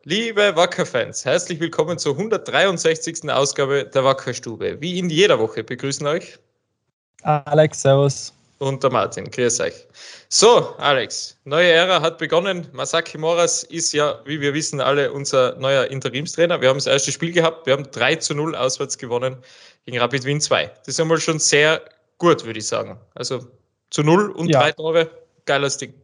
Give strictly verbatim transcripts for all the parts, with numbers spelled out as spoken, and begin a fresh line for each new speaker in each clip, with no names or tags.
Liebe Wacker-Fans, herzlich willkommen zur hundertdreiundsechzigsten Ausgabe der Wackerstube. Wie in jeder Woche begrüßen euch
Alex, servus.
Und der Martin, grüß euch. So, Alex, neue Ära hat begonnen. Masaki Moras ist ja, wie wir wissen, alle unser neuer Interimstrainer. Wir haben das erste Spiel gehabt, wir haben drei zu null auswärts gewonnen gegen Rapid Wien zwei. Das ist einmal schon sehr gut, würde ich sagen. Also zu null und ja. drei Tore, geiles Ding.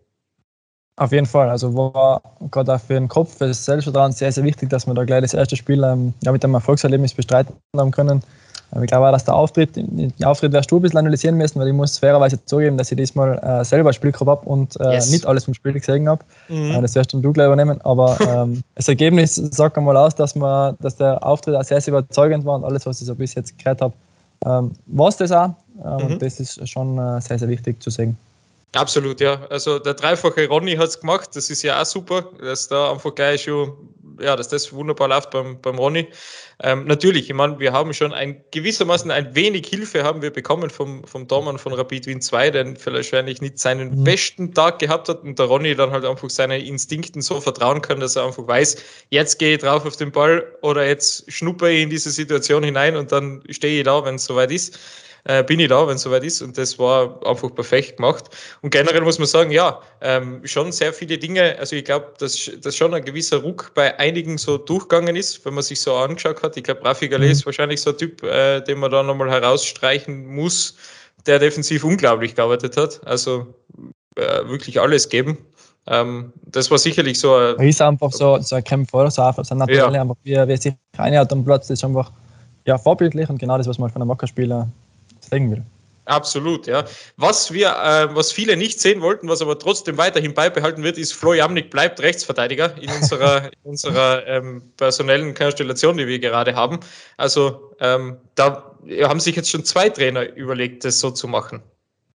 Auf jeden Fall, also war gerade auch für den Kopf, für das Selbstvertrauen sehr, sehr wichtig, dass wir da gleich das erste Spiel ähm, ja, mit einem Erfolgserlebnis bestreiten haben können. Ich glaube auch, dass der Auftritt, den Auftritt wirst du ein bisschen analysieren müssen, weil ich muss fairerweise zugeben, dass ich diesmal äh, selber ein Spiel gehabt habe und äh, yes. nicht alles vom Spiel gesehen habe. Mhm. Äh, das wirst du gleich übernehmen. Aber ähm, das Ergebnis sagt einmal aus, dass, man, dass der Auftritt auch sehr, sehr überzeugend war und alles, was ich so bis jetzt gehört habe, ähm, war es das auch. Äh, mhm. Und das ist schon äh, sehr, sehr wichtig zu sehen.
Absolut, ja. Also der dreifache Ronny hat es gemacht, das ist ja auch super, dass da einfach gleich schon, ja, dass das wunderbar läuft beim, beim Ronny. Ähm, natürlich, ich meine, wir haben schon ein gewissermaßen ein wenig Hilfe haben wir bekommen vom, vom Dormann von Rapid Wien zwei, der vielleicht wahrscheinlich nicht seinen mhm. besten Tag gehabt hat und der Ronny dann halt einfach seine Instinkten so vertrauen kann, dass er einfach weiß, jetzt gehe ich drauf auf den Ball oder jetzt schnuppe ich in diese Situation hinein und dann stehe ich da, wenn es soweit ist. Äh, bin ich da, wenn es soweit ist, und das war einfach perfekt gemacht. Und generell muss man sagen, ja, ähm, schon sehr viele Dinge, also ich glaube, dass, dass schon ein gewisser Ruck bei einigen so durchgegangen ist, wenn man sich so angeschaut hat. Ich glaube, Rafi Gallet mhm. ist wahrscheinlich so ein Typ, äh, den man da nochmal herausstreichen muss, der defensiv unglaublich gearbeitet hat, also äh, wirklich alles geben. Ähm, das war sicherlich so ein...
Er ist einfach so, so ein Kämpfer, so einfach so natürlich, ja. einfach wie, wie er sich reinhält am Platz, das ist einfach ja, vorbildlich und genau das, was man von einem Wackerspieler zeigen will.
Absolut, ja. Was wir, äh, was viele nicht sehen wollten, was aber trotzdem weiterhin beibehalten wird, ist, Flo Jamnik bleibt Rechtsverteidiger in unserer, in unserer ähm, personellen Konstellation, die wir gerade haben. Also ähm, da haben sich jetzt schon zwei Trainer überlegt, das so zu machen.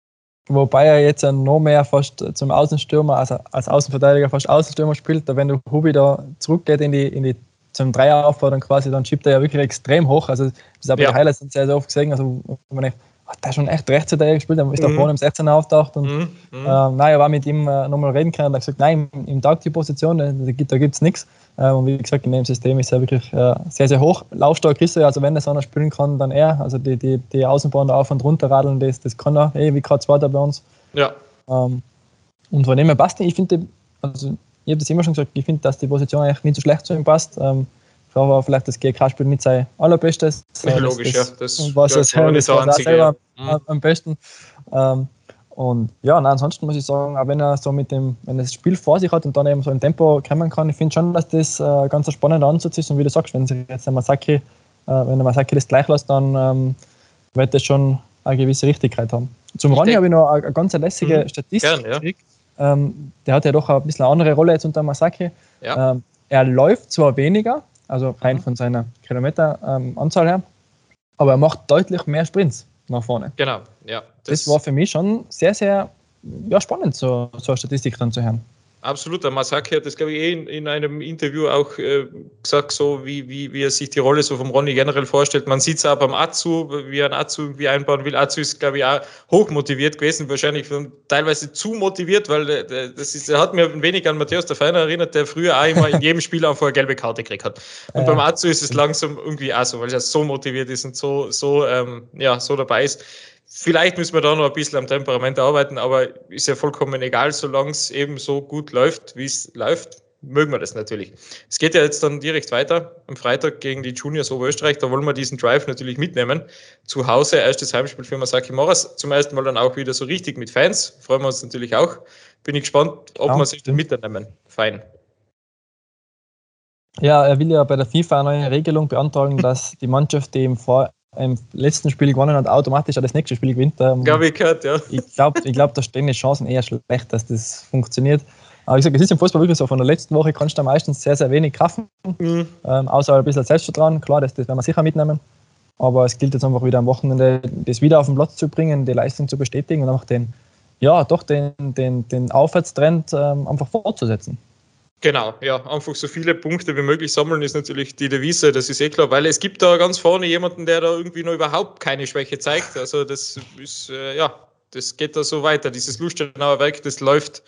Wobei er jetzt noch mehr fast zum Außenstürmer, also als Außenverteidiger fast Außenstürmer spielt. Da wenn du Hubi da zurückgeht in die, in die zum Dreieraufbau, dann quasi, dann schiebt er ja wirklich extrem hoch. Also das habe ich ja. die Highlights sehr, sehr oft gesehen. Also man denkt, hat der schon echt Rechtsverteidiger gespielt, dann ist mhm. da vorne im sechzehner auftaucht und mhm. Mhm. äh, nein, ich war mit ihm äh, nochmal reden können und er hat gesagt, nein, im, im Tag die Position, da, da gibt es nichts. Äh, und wie gesagt, in dem System ist er wirklich äh, sehr, sehr hoch. Laufstark ist er, also wenn das einer spielen kann, dann er. Also die, die, die Außenbahn da auf und runter radeln, das, das kann er, eh, wie gerade zweiter bei uns.
Ja.
Ähm, und von dem her passt nicht. Ich finde, also ich habe das immer schon gesagt, ich finde, dass die Position eigentlich nicht so schlecht zu ihm passt. Ähm, aber vielleicht das G K-Spiel nicht sein allerbestes.
Ja, logisch, das, ja. Das
was
ja,
es her, das war
einzige,
selber
ja.
am besten. Ähm, und ja, nein, ansonsten muss ich sagen, auch wenn er so mit dem, wenn er das Spiel vor sich hat und dann eben so im Tempo kommen kann, ich finde schon, dass das äh, ganz ein spannender Ansatz ist. Und wie du sagst, wenn sich jetzt der Masaki, äh, wenn der Masaki das gleich lässt, dann ähm, wird das schon eine gewisse Richtigkeit haben. Zum Ronny habe ich noch eine, eine ganz lässige mhm. Statistik
Gern, ja.
ähm, der hat ja doch ein bisschen eine andere Rolle jetzt unter Masaki.
Ja.
Ähm, er läuft zwar weniger, also rein von seiner Kilometeranzahl ähm, her, aber er macht deutlich mehr Sprints nach vorne.
Genau, ja.
Das, das war für mich schon sehr, sehr ja, spannend, so, so eine Statistik dann zu hören.
Absolut, der Masaki hat das, glaube ich, eh in, in einem Interview auch äh, gesagt, so wie, wie, wie er sich die Rolle so vom Ronny generell vorstellt. Man sieht es auch beim Azu, wie er einen Azu irgendwie einbauen will. Azu ist, glaube ich, auch hochmotiviert gewesen, wahrscheinlich teilweise zu motiviert, weil der, das ist, er hat mir ein wenig an Matthäus der Feiner erinnert, der früher auch immer in jedem Spiel einfach eine gelbe Karte gekriegt hat. Und äh, beim Azu ist es langsam irgendwie auch so, weil er so motiviert ist und so, so, ähm, ja, so dabei ist. Vielleicht müssen wir da noch ein bisschen am Temperament arbeiten, aber ist ja vollkommen egal, solange es eben so gut läuft, wie es läuft, mögen wir das natürlich. Es geht ja jetzt dann direkt weiter am Freitag gegen die Juniors Oberösterreich, da wollen wir diesen Drive natürlich mitnehmen. Zu Hause, erstes Heimspiel für Masaki Moras, zum ersten Mal dann auch wieder so richtig mit Fans, freuen wir uns natürlich auch. Bin ich gespannt, ob ja, wir sich mitnehmen. Fein.
Ja, er will ja bei der FIFA eine neue Regelung beantragen, dass die Mannschaft, die im Vor im letzten Spiel gewonnen hat, automatisch auch das nächste Spiel gewinnt. Ähm,
glaube ich gehört, ja.
Ich glaube, ich glaub, da stehen die Chancen eher schlecht, dass das funktioniert. Aber ich sage, es ist im Fußball wirklich so, von der letzten Woche kannst du meistens sehr, sehr wenig kaufen. Mhm. Ähm, außer ein bisschen Selbstvertrauen. Klar, das, das werden wir sicher mitnehmen. Aber es gilt jetzt einfach wieder am Wochenende, das wieder auf den Platz zu bringen, die Leistung zu bestätigen und einfach den, ja, doch den, den, den Aufwärtstrend ähm, einfach fortzusetzen.
Genau, ja, einfach so viele Punkte wie möglich sammeln ist natürlich die Devise, das ist eh klar, weil es gibt da ganz vorne jemanden, der da irgendwie noch überhaupt keine Schwäche zeigt, also das ist, äh, ja, das geht da so weiter, dieses Lustenauer Werk, das läuft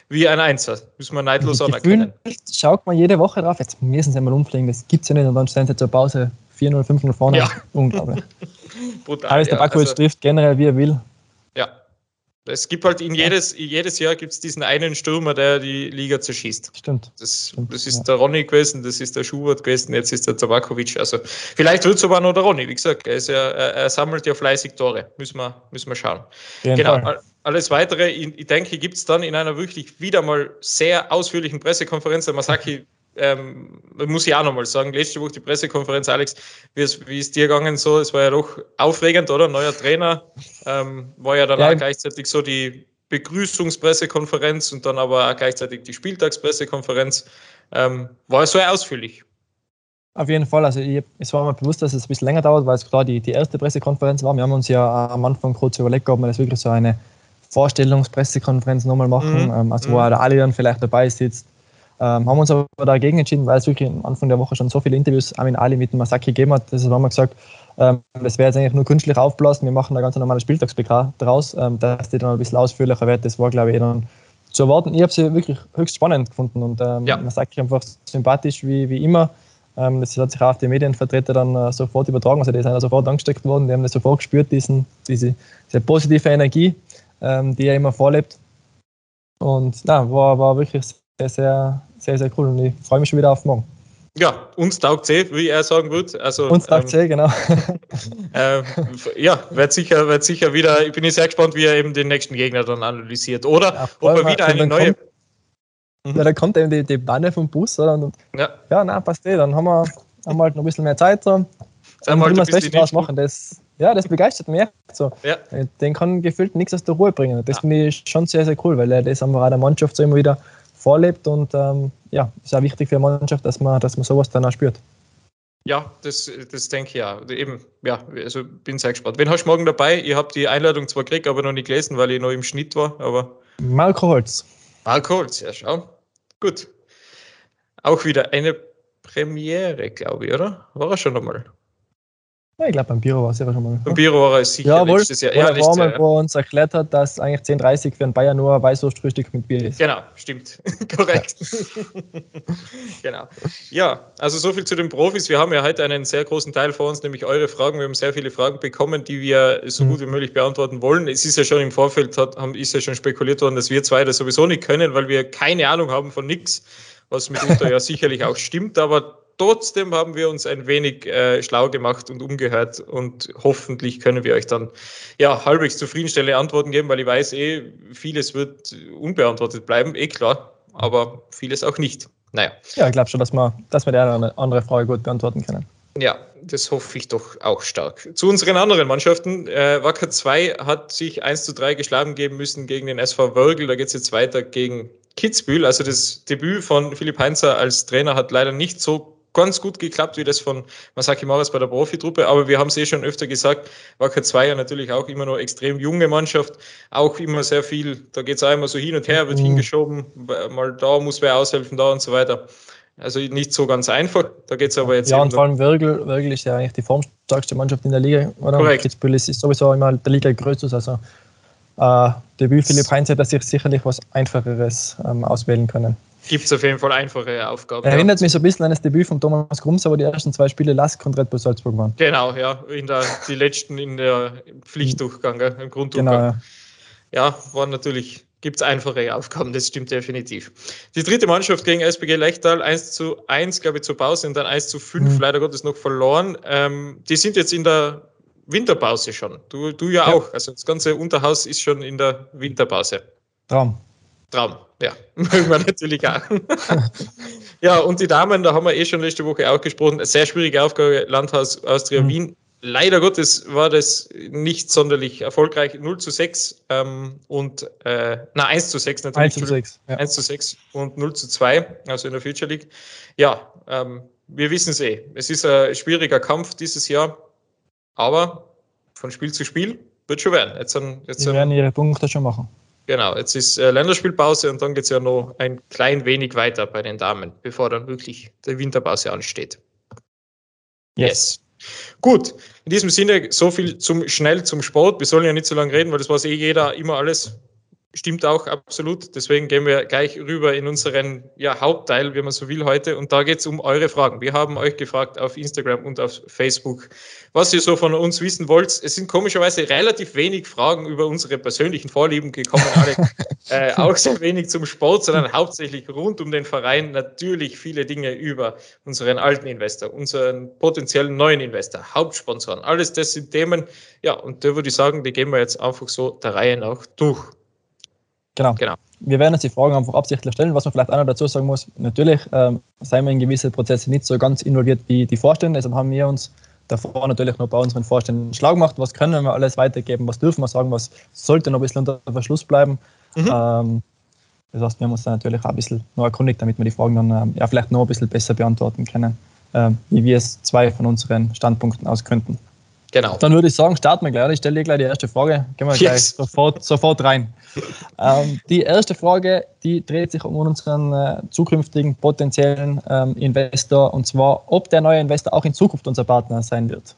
wie ein Einser. Müssen wir neidlos anerkennen.
Schaut man jede Woche drauf, jetzt müssen sie mal umfliegen, das gibt es ja nicht und dann stehen sie zur Pause vier null, fünf null vorne.
Ja.
Unglaublich.
Brutal.
Alles der
Ja,
Tabakovic
also,
trifft generell, wie er will.
Ja. Es gibt halt in jedes, jedes Jahr gibt es diesen einen Stürmer, der die Liga zerschießt.
Stimmt.
Das,
Stimmt,
das ist
ja.
der Ronny gewesen, das ist der Schubert gewesen, jetzt ist der Tabakovic. Also vielleicht wird es aber noch der Ronny. Wie gesagt, er, ist ja, er, er sammelt ja fleißig Tore. Müssen wir, müssen wir schauen. Genau. Fall. Alles Weitere, ich, ich denke, gibt es dann in einer wirklich wieder mal sehr ausführlichen Pressekonferenz. Der Masaki, ähm, muss ich auch nochmal sagen, letzte Woche die Pressekonferenz, Alex, wie ist, wie ist dir gegangen so? Es war ja doch aufregend, oder? Neuer Trainer, ähm, war ja dann ja, auch gleichzeitig so die Begrüßungspressekonferenz und dann aber auch gleichzeitig die Spieltagspressekonferenz. Ähm, war es so ausführlich?
Auf jeden Fall. Also ich, es war mir bewusst, dass es ein bisschen länger dauert, weil es klar die, die erste Pressekonferenz war. Wir haben uns ja am Anfang kurz überlegt, ob wir das wirklich so eine Vorstellungspressekonferenz nochmal machen, mhm. also wo mhm. auch alle dann vielleicht dabei sitzt. Ähm, haben uns aber dagegen entschieden, weil es wirklich am Anfang der Woche schon so viele Interviews Amin Ali mit dem Masaki gegeben hat. Deshalb haben wir gesagt, ähm, das wäre jetzt eigentlich nur künstlich aufblasen. Wir machen da ganz normale Spieltags-P K draus, ähm, dass die dann ein bisschen ausführlicher wird. Das war, glaube ich, dann zu erwarten. Ich habe sie wirklich höchst spannend gefunden und ähm, ja. Masaki einfach sympathisch wie, wie immer. Ähm, das hat sich auch auf die Medienvertreter dann äh, sofort übertragen. Also die sind sofort angesteckt worden, die haben das sofort gespürt, diesen, diese, diese positive Energie, ähm, die er immer vorlebt. Und na, war, war wirklich sehr, sehr, sehr, sehr cool und ich freue mich schon wieder auf morgen.
Ja, uns taugt eh, wie er sagen würde. Also,
uns taugt ähm, eh, genau.
äh, ja, wird sicher, wird sicher wieder, ich bin sehr gespannt, wie er eben den nächsten Gegner dann analysiert. Oder ja, ob er wieder eine neue...
Kommt, mhm. Ja, da kommt eben die, die Banne vom Bus. Oder? Und, ja, ja nein, passt eh, dann haben wir, haben wir halt noch ein bisschen mehr Zeit. So. Dann wollen wir das Beste draus machen. Das, ja, das begeistert mich. So. Ja. Den kann gefühlt nichts aus der Ruhe bringen. Das ja. finde ich schon sehr, sehr cool, weil er das einfach auch der Mannschaft so immer wieder vorlebt und ähm, ja, ist auch wichtig für die Mannschaft, dass man, dass man sowas dann auch spürt.
Ja, das, das denke ich ja. Eben, ja, also bin sehr gespannt. Wen hast du morgen dabei? Ich habe die Einladung zwar gekriegt, aber noch nicht gelesen, weil ich noch im Schnitt war. Aber
Marco Holz.
Marco Holz, ja, schau. Gut. Auch wieder eine Premiere, glaube ich, oder? War er schon einmal?
Ja, ich glaube, beim Biro war es ja schon mal.
Beim Biro war er sicher
ja, wohl,
letztes Jahr.
Ja,
ja,
war mal, wo er uns erklärt hat, dass eigentlich zehn dreißig für einen Bayern nur ein Weißwurstfrühstück mit Bier ist.
Genau, stimmt. Korrekt. Ja. Genau. Ja, also so viel zu den Profis. Wir haben ja heute einen sehr großen Teil vor uns, nämlich eure Fragen. Wir haben sehr viele Fragen bekommen, die wir so mhm. gut wie möglich beantworten wollen. Es ist ja schon im Vorfeld, hat, haben, ist ja schon spekuliert worden, dass wir zwei das sowieso nicht können, weil wir keine Ahnung haben von nichts, was mitunter ja sicherlich auch stimmt, aber trotzdem haben wir uns ein wenig äh, schlau gemacht und umgehört und hoffentlich können wir euch dann ja halbwegs zufriedenstellende Antworten geben, weil ich weiß eh, vieles wird unbeantwortet bleiben, eh klar, aber vieles auch nicht. Naja.
Ja, ich glaube schon, dass wir, dass wir die eine andere Frage gut beantworten können.
Ja, das hoffe ich doch auch stark. Zu unseren anderen Mannschaften. Äh, Wacker zwei hat sich eins zu drei geschlagen geben müssen gegen den S V Wörgl. Da geht es jetzt weiter gegen Kitzbühel. Also das Debüt von Philipp Heinzer als Trainer hat leider nicht so ganz gut geklappt, wie das von Masaki Maras bei der Profitruppe, aber wir haben es eh schon öfter gesagt, Wacker zwei ja natürlich auch immer noch extrem junge Mannschaft, auch immer sehr viel, da geht es auch immer so hin und her, wird mhm. hingeschoben, mal da muss wer aushelfen, da und so weiter. Also nicht so ganz einfach, da geht es aber jetzt
ja, eben... Ja, und vor allem Wörgl, Wörgl ist ja eigentlich die formstärkste Mannschaft in der Liga, oder?
Korrekt.
Kitzbühel ist sowieso immer der Liga größtes, also äh, Debüt Philipp Heinz hätte sich sicherlich was Einfacheres ähm, auswählen können.
Gibt es auf jeden Fall einfache Aufgaben.
Erinnert ja. mich so ein bisschen an das Debüt von Thomas Grums, aber die ersten zwei Spiele Lask und Red Bull Salzburg waren.
Genau, ja, in der, die letzten in der Pflichtdurchgang, im Grunddurchgang.
Genau, ja.
Ja, waren natürlich, gibt es einfache Aufgaben, das stimmt definitiv. Die dritte Mannschaft gegen S P G Lechtal, eins zu eins, glaube ich, zur Pause und dann eins zu fünf, mhm. leider Gottes noch verloren. Ähm, die sind jetzt in der Winterpause schon. Du, du ja, ja auch. Also das ganze Unterhaus ist schon in der Winterpause.
Traum.
Traum, ja. Mögen wir natürlich auch. Ja, und die Damen, da haben wir eh schon letzte Woche auch gesprochen. Sehr schwierige Aufgabe, Landhaus Austria mhm. Wien. Leider Gottes war das nicht sonderlich erfolgreich. null zu sechs ähm, und, äh, na, eins zu sechs natürlich.
eins zu sechs.
Ja. eins zu sechs und null zu zwei, also in der Future League. Ja, ähm, wir wissen es eh. Es ist ein schwieriger Kampf dieses Jahr, aber von Spiel zu Spiel wird schon werden. Jetzt, jetzt,
Die werden ihre Punkte schon machen.
Genau, jetzt ist äh, Länderspielpause und dann geht es ja noch ein klein wenig weiter bei den Damen, bevor dann wirklich die Winterpause ansteht.
Yes.
yes. Gut, in diesem Sinne so viel zum schnell zum Sport. Wir sollen ja nicht so lange reden, weil das weiß eh jeder immer alles stimmt auch absolut. Deswegen gehen wir gleich rüber in unseren ja, Hauptteil, wie man so will, heute. Und da geht es um eure Fragen. Wir haben euch gefragt auf Instagram und auf Facebook, was ihr so von uns wissen wollt. Es sind komischerweise relativ wenig Fragen über unsere persönlichen Vorlieben gekommen, alle äh, auch sehr wenig zum Sport, sondern hauptsächlich rund um den Verein. Natürlich viele Dinge über unseren alten Investor, unseren potenziellen neuen Investor, Hauptsponsoren. Alles das sind Themen. Ja, und da würde ich sagen, die gehen wir jetzt einfach so der Reihe nach durch.
Genau. genau. Wir werden uns die Fragen einfach absichtlich stellen. Was man vielleicht auch noch dazu sagen muss, natürlich ähm, sind wir in gewisse Prozesse nicht so ganz involviert wie die Vorstände. Deshalb haben wir uns davor natürlich noch bei unseren Vorständen schlau gemacht. Was können wir alles weitergeben? Was dürfen wir sagen? Was sollte noch ein bisschen unter Verschluss bleiben? Mhm. Ähm, das heißt, wir haben uns da natürlich auch ein bisschen noch erkundigt, damit wir die Fragen dann ähm, ja, vielleicht noch ein bisschen besser beantworten können, ähm, wie wir es zwei von unseren Standpunkten aus könnten. Genau. Dann würde ich sagen, starten wir gleich. Ich stelle dir gleich die erste Frage. Gehen wir yes. gleich sofort, sofort rein. ähm, die erste Frage, die dreht sich um unseren äh, zukünftigen potenziellen ähm, Investor, und zwar, ob der neue Investor auch in Zukunft unser Partner sein wird.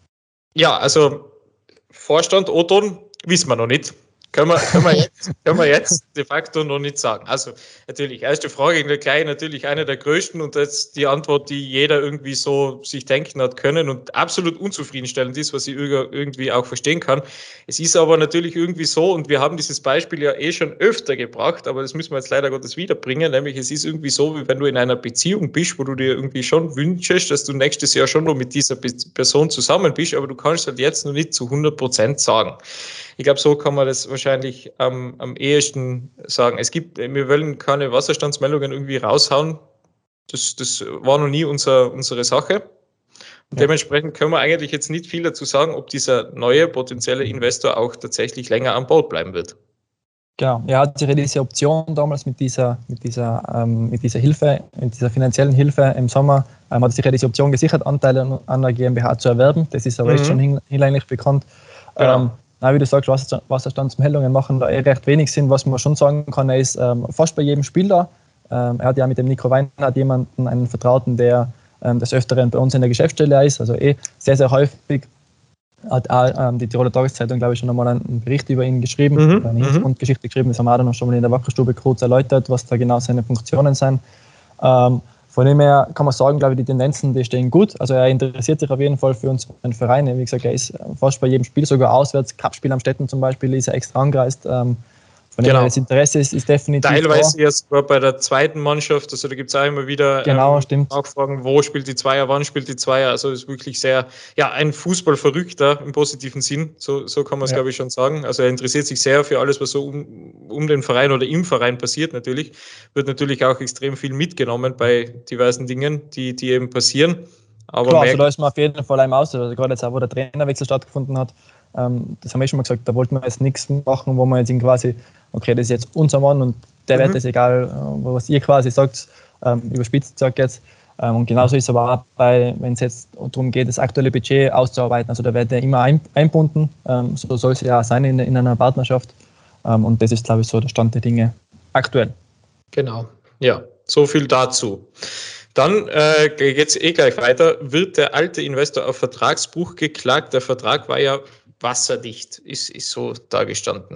Ja, also Vorstand, O-Ton, wissen wir noch nicht. Können wir, können, wir jetzt, können wir jetzt de facto noch nicht sagen. Also natürlich, erste Frage, gleich natürlich eine der größten und jetzt die Antwort, die jeder irgendwie so sich denken hat können und absolut unzufriedenstellend ist, was ich irgendwie auch verstehen kann. Es ist aber natürlich irgendwie so, und wir haben dieses Beispiel ja eh schon öfter gebracht, aber das müssen wir jetzt leider Gottes wiederbringen, nämlich es ist irgendwie so, wie wenn du in einer Beziehung bist, wo du dir irgendwie schon wünschst, dass du nächstes Jahr schon noch mit dieser Person zusammen bist, aber du kannst halt jetzt noch nicht zu hundert Prozent sagen. Ich glaube, so kann man das wahrscheinlich ähm, am ehesten sagen. Es gibt, wir wollen keine Wasserstandsmeldungen irgendwie raushauen. Das, das war noch nie unser, unsere Sache. Und ja. Dementsprechend können wir eigentlich jetzt nicht viel dazu sagen, ob dieser neue potenzielle Investor auch tatsächlich länger an Bord bleiben wird.
Genau, er hat sich ja diese Option damals mit dieser, mit dieser, ähm, mit dieser Hilfe, mit dieser finanziellen Hilfe im Sommer, ähm, hat sich ja diese Option gesichert, Anteile an der GmbH zu erwerben. Das ist aber mhm. jetzt schon hinlänglich bekannt. Genau. Ähm, Na, wie du sagst, Wasserstandsmeldungen machen da eh recht wenig Sinn. Was man schon sagen kann, er ist ähm, fast bei jedem Spiel da. Ähm, er hat ja mit dem Nico Weinhardt jemanden, einen Vertrauten, der ähm, des Öfteren bei uns in der Geschäftsstelle ist. Also eh sehr, sehr häufig. Hat auch ähm, die Tiroler Tageszeitung, glaube ich, schon einmal einen Bericht über ihn geschrieben, mhm. eine Hintergrundgeschichte geschrieben. Das haben wir auch noch schon mal in der Wackerstube kurz erläutert, was da genau seine Funktionen sind. Ähm, Von dem her kann man sagen, glaube ich, die Tendenzen, die stehen gut. Also er interessiert sich auf jeden Fall für unseren Verein. Wie gesagt, er ist fast bei jedem Spiel, sogar auswärts, Cup-Spiel am Städten zum Beispiel, ist er extra angereist. Von dem her, das Interesse ist, ist definitiv
teilweise da. Jetzt sogar bei der zweiten Mannschaft, also da gibt es auch immer wieder
genau,
ähm, Nachfragen, wo spielt die Zweier, wann spielt die Zweier. Also ist wirklich sehr, ja, ein Fußballverrückter im positiven Sinn, so, so kann man es, ja. glaube ich, schon sagen. Also er interessiert sich sehr für alles, was so um, um den Verein oder im Verein passiert natürlich. Wird natürlich auch extrem viel mitgenommen bei diversen Dingen, die, die eben passieren. Aber
klar, also da ist man auf jeden Fall einem aus, also gerade jetzt auch, wo der Trainerwechsel stattgefunden hat, ähm, das haben wir schon mal gesagt, da wollten wir jetzt nichts machen, wo man jetzt quasi, okay, das ist jetzt unser Mann und der mhm. wird es egal, was ihr quasi sagt, ähm, überspitzt sagt jetzt. Ähm, und genauso ist es aber auch bei, wenn es jetzt darum geht, das aktuelle Budget auszuarbeiten, also da wird er immer ein, einbunden, ähm, so soll es ja auch sein in, in einer Partnerschaft. Ähm, und das ist, glaube ich, so der Stand der Dinge aktuell.
Genau, ja, so viel dazu. Dann äh, geht es eh gleich weiter. Wird der alte Investor auf Vertragsbruch geklagt? Der Vertrag war ja wasserdicht, ist, ist so dargestanden.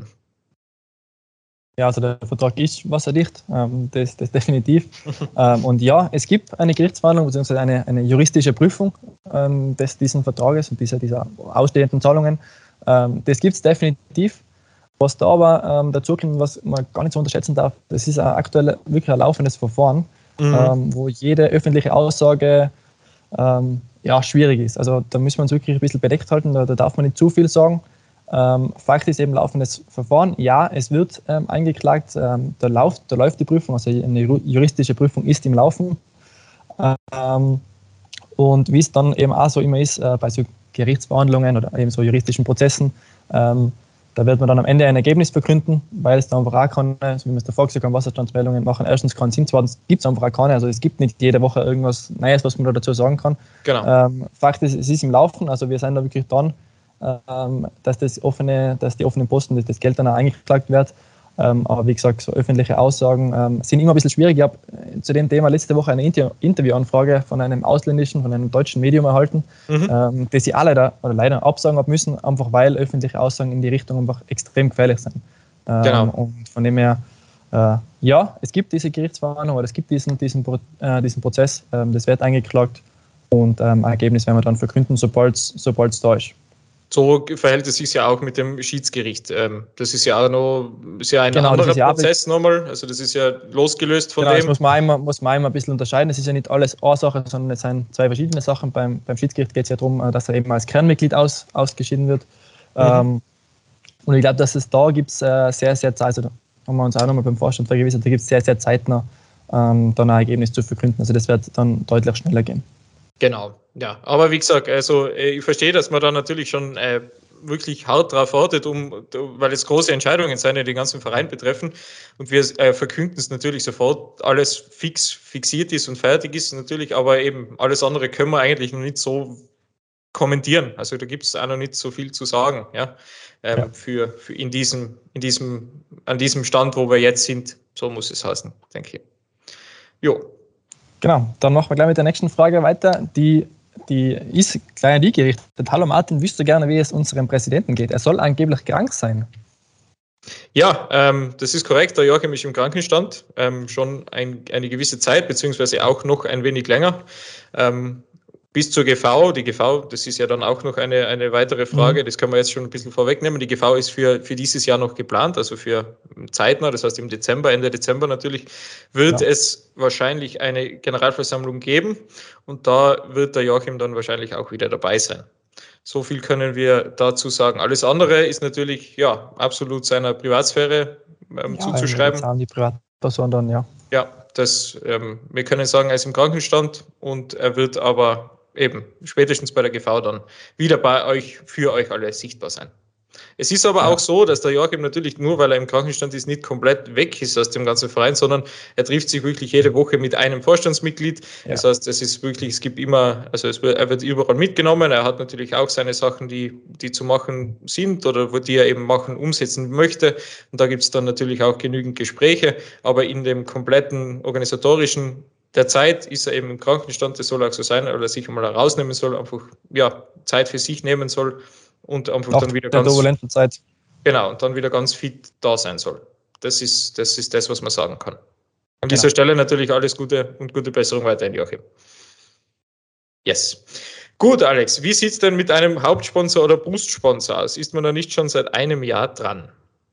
Ja, also der Vertrag ist wasserdicht, ähm, das, das definitiv. ähm, und ja, es gibt eine Gerichtsverhandlung bzw. Eine, eine juristische Prüfung ähm, des, diesen Vertrages und dieser, dieser ausstehenden Zahlungen. Ähm, das gibt es definitiv. Was da aber ähm, dazu kommt, was man gar nicht so unterschätzen darf, das ist ein aktuell wirklich ein laufendes Verfahren. Mhm. Ähm, wo jede öffentliche Aussage ähm, ja, schwierig ist. Also da müssen wir uns wirklich ein bisschen bedeckt halten, da, da darf man nicht zu viel sagen. Ähm, Fakt ist eben laufendes Verfahren. Ja, es wird ähm, eingeklagt, ähm, da, läuft, da läuft die Prüfung, also eine juristische Prüfung ist im Laufen. Ähm, und wie es dann eben auch so immer ist, äh, bei so Gerichtsverhandlungen oder eben so juristischen Prozessen, ähm, da wird man dann am Ende ein Ergebnis verkünden, weil es da einfach auch keine, so wie wir es davor gesagt haben, Wasserstandsmeldungen machen. Erstens keinen Sinn, zweitens gibt es einfach auch keine. Also es gibt nicht jede Woche irgendwas Neues, was man da dazu sagen kann. Genau. Ähm, Fakt ist, es ist im Laufen, also wir sind da wirklich dran, ähm, dass, das offene, dass die offenen Posten, dass das Geld dann auch eingeklagt wird. Ähm, aber wie gesagt, so öffentliche Aussagen ähm, sind immer ein bisschen schwierig. Ich habe äh, zu dem Thema letzte Woche eine Inter- Interviewanfrage von einem ausländischen, von einem deutschen Medium erhalten, mhm. ähm, das ich auch leider, oder leider absagen habe müssen, einfach weil öffentliche Aussagen in die Richtung einfach extrem gefährlich sind. Ähm,
Genau.
Und von dem her, äh, ja, es gibt diese Gerichtsverhandlung oder es gibt diesen, diesen, äh, diesen Prozess, ähm, das wird eingeklagt und ähm, ein Ergebnis werden wir dann verkünden, sobald es da ist.
So verhält es sich ja auch mit dem Schiedsgericht. Das ist ja auch noch ist ja ein
Genau, das
anderer
ist ja
Prozess nochmal. Also das ist ja losgelöst von
genau,
dem.
das muss man, einmal, muss man einmal ein bisschen unterscheiden. Es ist ja nicht alles eine Sache, sondern es sind zwei verschiedene Sachen. Beim, beim Schiedsgericht geht es ja darum, dass er eben als Kernmitglied aus, ausgeschieden wird. Mhm. Ähm, und ich glaube, dass es da gibt es äh, sehr, sehr Zeit, also da haben wir uns auch nochmal beim Vorstand vergewissert, da gibt es sehr, sehr zeitnah ähm, dann ein Ergebnis zu verkünden. Also das wird dann deutlich schneller gehen.
Genau, ja. Aber wie gesagt, also ich verstehe, dass man da natürlich schon äh, wirklich hart drauf wartet, um, weil es große Entscheidungen sind, die den ganzen Verein betreffen. Und wir äh, verkünden es natürlich sofort, alles fix fixiert ist und fertig ist natürlich, aber eben alles andere können wir eigentlich noch nicht so kommentieren. Also da gibt es auch noch nicht so viel zu sagen, ja, ähm, ja. Für, für in diesem, in diesem, an diesem Stand, wo wir jetzt sind, so muss es heißen, denke ich. Jo.
Genau, dann machen wir gleich mit der nächsten Frage weiter. Die, die ist gleich an die gerichtet. Hallo Martin, wüsste gerne, wie es unserem Präsidenten geht. Er soll angeblich krank sein.
Ja, ähm, das ist korrekt. Der Joachim ist im Krankenstand, ähm, schon ein, eine gewisse Zeit, beziehungsweise auch noch ein wenig länger. Ähm, bis zur G V. Die G V, das ist ja dann auch noch eine, eine weitere Frage, das kann man jetzt schon ein bisschen vorwegnehmen. Die G V ist für, für dieses Jahr noch geplant, also für zeitnah, das heißt im Dezember, Ende Dezember natürlich, wird ja. es wahrscheinlich eine Generalversammlung geben und da wird der Joachim dann wahrscheinlich auch wieder dabei sein. So viel können wir dazu sagen. Alles andere ist natürlich ja absolut seiner Privatsphäre ähm, ja, zuzuschreiben.
Ja, die Privatperson dann, ja.
Ja, das, ähm, wir können sagen, er ist im Krankenstand und er wird aber eben spätestens bei der G V dann wieder bei euch, für euch alle sichtbar sein. Es ist aber ja. auch so, dass der Joachim natürlich nur, weil er im Krankenstand ist, nicht komplett weg ist aus dem ganzen Verein, sondern er trifft sich wirklich jede Woche mit einem Vorstandsmitglied. Ja. Das heißt, es ist wirklich, es gibt immer, also es wird, er wird überall mitgenommen. Er hat natürlich auch seine Sachen, die, die zu machen sind oder die er eben machen, umsetzen möchte. Und da gibt es dann natürlich auch genügend Gespräche. Aber in dem kompletten organisatorischen der Zeit ist er eben im Krankenstand, das soll auch so sein, oder sich einmal herausnehmen soll, einfach ja, Zeit für sich nehmen soll. Und einfach
auch
dann wieder
der
ganz
turbulenten Zeit.
Genau, und dann wieder ganz fit da sein soll. Das ist das, ist das was man sagen kann. An genau. dieser Stelle natürlich alles Gute und gute Besserung weiterhin, Joachim. Yes. Gut, Alex, wie sieht es denn mit einem Hauptsponsor oder Boostsponsor aus? Ist man da nicht schon seit einem Jahr dran?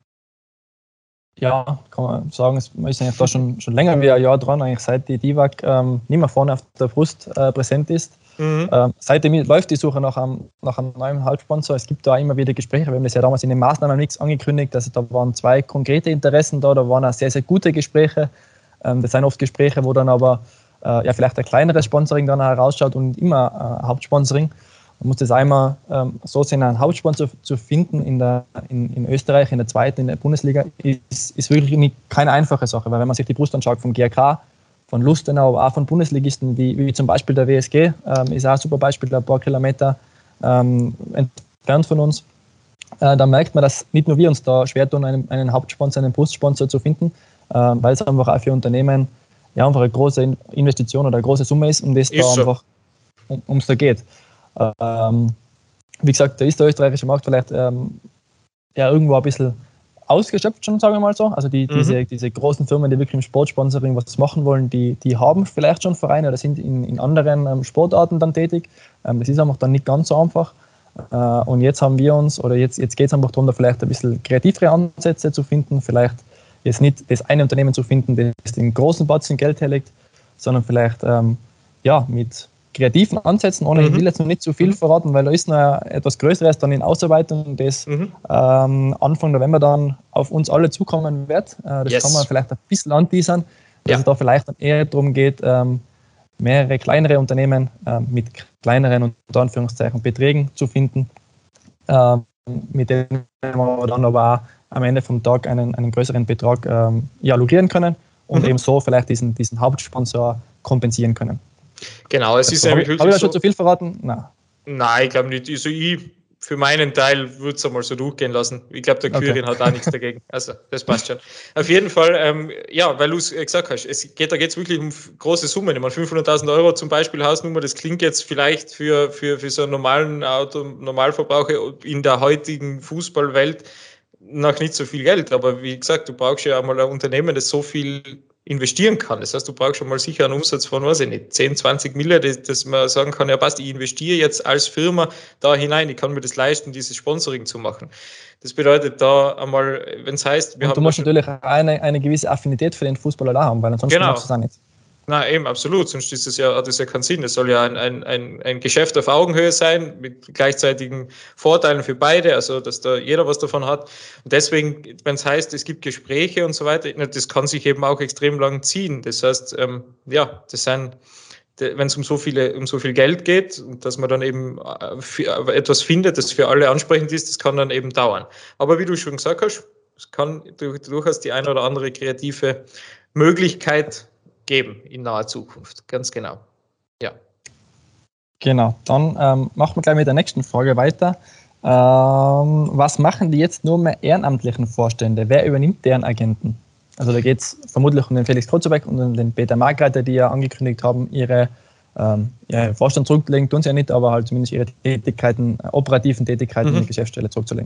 Ja, kann man sagen, man ist eigentlich da schon, schon länger wie ein Jahr dran, eigentlich seit die D I V A C ähm, nicht mehr vorne auf der Brust äh, präsent ist. Mhm. Ähm, seitdem läuft die Suche nach einem, nach einem neuen Hauptsponsor. Es gibt da immer wieder Gespräche. Wir haben das ja damals in den Maßnahmen nichts angekündigt. Also da waren zwei konkrete Interessen da, da waren auch sehr, sehr gute Gespräche. Ähm, das sind oft Gespräche, wo dann aber äh, ja, vielleicht ein kleineres Sponsoring dann herausschaut und immer äh, Hauptsponsoring. Man muss das einmal ähm, so sehen, einen Hauptsponsor zu finden in, der, in, in Österreich, in der zweiten, in der Bundesliga, ist, ist wirklich nicht, keine einfache Sache. Weil wenn man sich die Brust anschaut vom G R K, von Lustenau, aber auch von Bundesligisten, wie, wie zum Beispiel der W S G, ähm, ist auch ein super Beispiel, ein paar Kilometer ähm, entfernt von uns, äh, da merkt man, dass nicht nur wir uns da schwer tun, einen, einen Hauptsponsor, einen Brustsponsor zu finden, äh, weil es einfach auch für Unternehmen ja, einfach eine große Investition oder eine große Summe ist, um das ist da so. einfach um, ums da geht. Ähm, wie gesagt, da ist der österreichische Markt vielleicht ähm, ja, irgendwo ein bisschen ausgeschöpft schon, sagen wir mal so. Also die, mhm. diese, diese großen Firmen, die wirklich im Sportsponsoring was machen wollen, die, die haben vielleicht schon Vereine oder sind in, in anderen ähm, Sportarten dann tätig. Ähm, das ist einfach dann nicht ganz so einfach. Äh, und jetzt haben wir uns, oder jetzt, jetzt geht es einfach darum, da vielleicht ein bisschen kreativere Ansätze zu finden, vielleicht jetzt nicht das eine Unternehmen zu finden, das den großen Batzen Geld herlegt, sondern vielleicht ähm, ja, mit kreativen Ansätzen, ohne, mhm. ich will jetzt noch nicht zu viel mhm. verraten, weil da ist noch etwas Größeres dann in Ausarbeitung, das mhm. ähm, Anfang November dann auf uns alle zukommen wird. Äh, das yes. kann man vielleicht ein bisschen anteasern, dass ja. es da vielleicht dann eher darum geht, ähm, mehrere kleinere Unternehmen äh, mit kleineren, unter Anführungszeichen, Beträgen zu finden, äh, mit denen wir dann aber auch am Ende vom Tag einen, einen größeren Betrag ähm, ja, lukrieren können und mhm. eben so vielleicht diesen, diesen Hauptsponsor kompensieren können.
Genau, es ist
nämlich
wirklich
Habe ich da
so,
schon zu viel verraten? Nein.
Nein, ich glaube nicht. Also ich für meinen Teil würde es einmal so durchgehen lassen. Ich glaube, der Quirin okay. hat auch nichts dagegen. Also, das passt schon. Auf jeden Fall, ähm, ja, weil du es gesagt hast, es geht, da geht es wirklich um große Summen. Ich meine, fünfhunderttausend Euro zum Beispiel Hausnummer, das klingt jetzt vielleicht für, für, für so einen normalen Auto, Normalverbraucher in der heutigen Fußballwelt nach nicht so viel Geld, aber wie gesagt, du brauchst ja einmal ein Unternehmen, das so viel investieren kann. Das heißt, du brauchst schon mal sicher einen Umsatz von, weiß ich nicht, zehn, zwanzig Millionen, dass, dass man sagen kann, ja passt, ich investiere jetzt als Firma da hinein, ich kann mir das leisten, dieses Sponsoring zu machen. Das bedeutet da einmal, wenn es heißt,
wir und haben... Und du musst natürlich eine, eine gewisse Affinität für den Fußballer da haben, weil ansonsten
genau.
machst du es auch nicht.
Na eben, absolut, sonst ist das ja, hat das ja keinen Sinn. Es soll ja ein, ein, ein, ein Geschäft auf Augenhöhe sein, mit gleichzeitigen Vorteilen für beide, also dass da jeder was davon hat. Und deswegen, wenn es heißt, es gibt Gespräche und so weiter, das kann sich eben auch extrem lang ziehen. Das heißt, ähm, ja, das sind, wenn es um so viele, um so viel Geld geht und dass man dann eben etwas findet, das für alle ansprechend ist, das kann dann eben dauern. Aber wie du schon gesagt hast, es kann durchaus die eine oder andere kreative Möglichkeit geben in naher Zukunft, ganz genau. Ja.
Genau, dann ähm, machen wir gleich mit der nächsten Frage weiter. Ähm, was machen die jetzt nur mehr ehrenamtlichen Vorstände? Wer übernimmt deren Agenten? Also da geht es vermutlich um den Felix Krozubek und um den Peter Markreiter, die ja angekündigt haben, ihre, ähm, ihre Vorstand zurückzulegen, tun sie ja nicht, aber halt zumindest ihre Tätigkeiten, äh, operativen Tätigkeiten mhm. in die Geschäftsstelle zurückzulegen.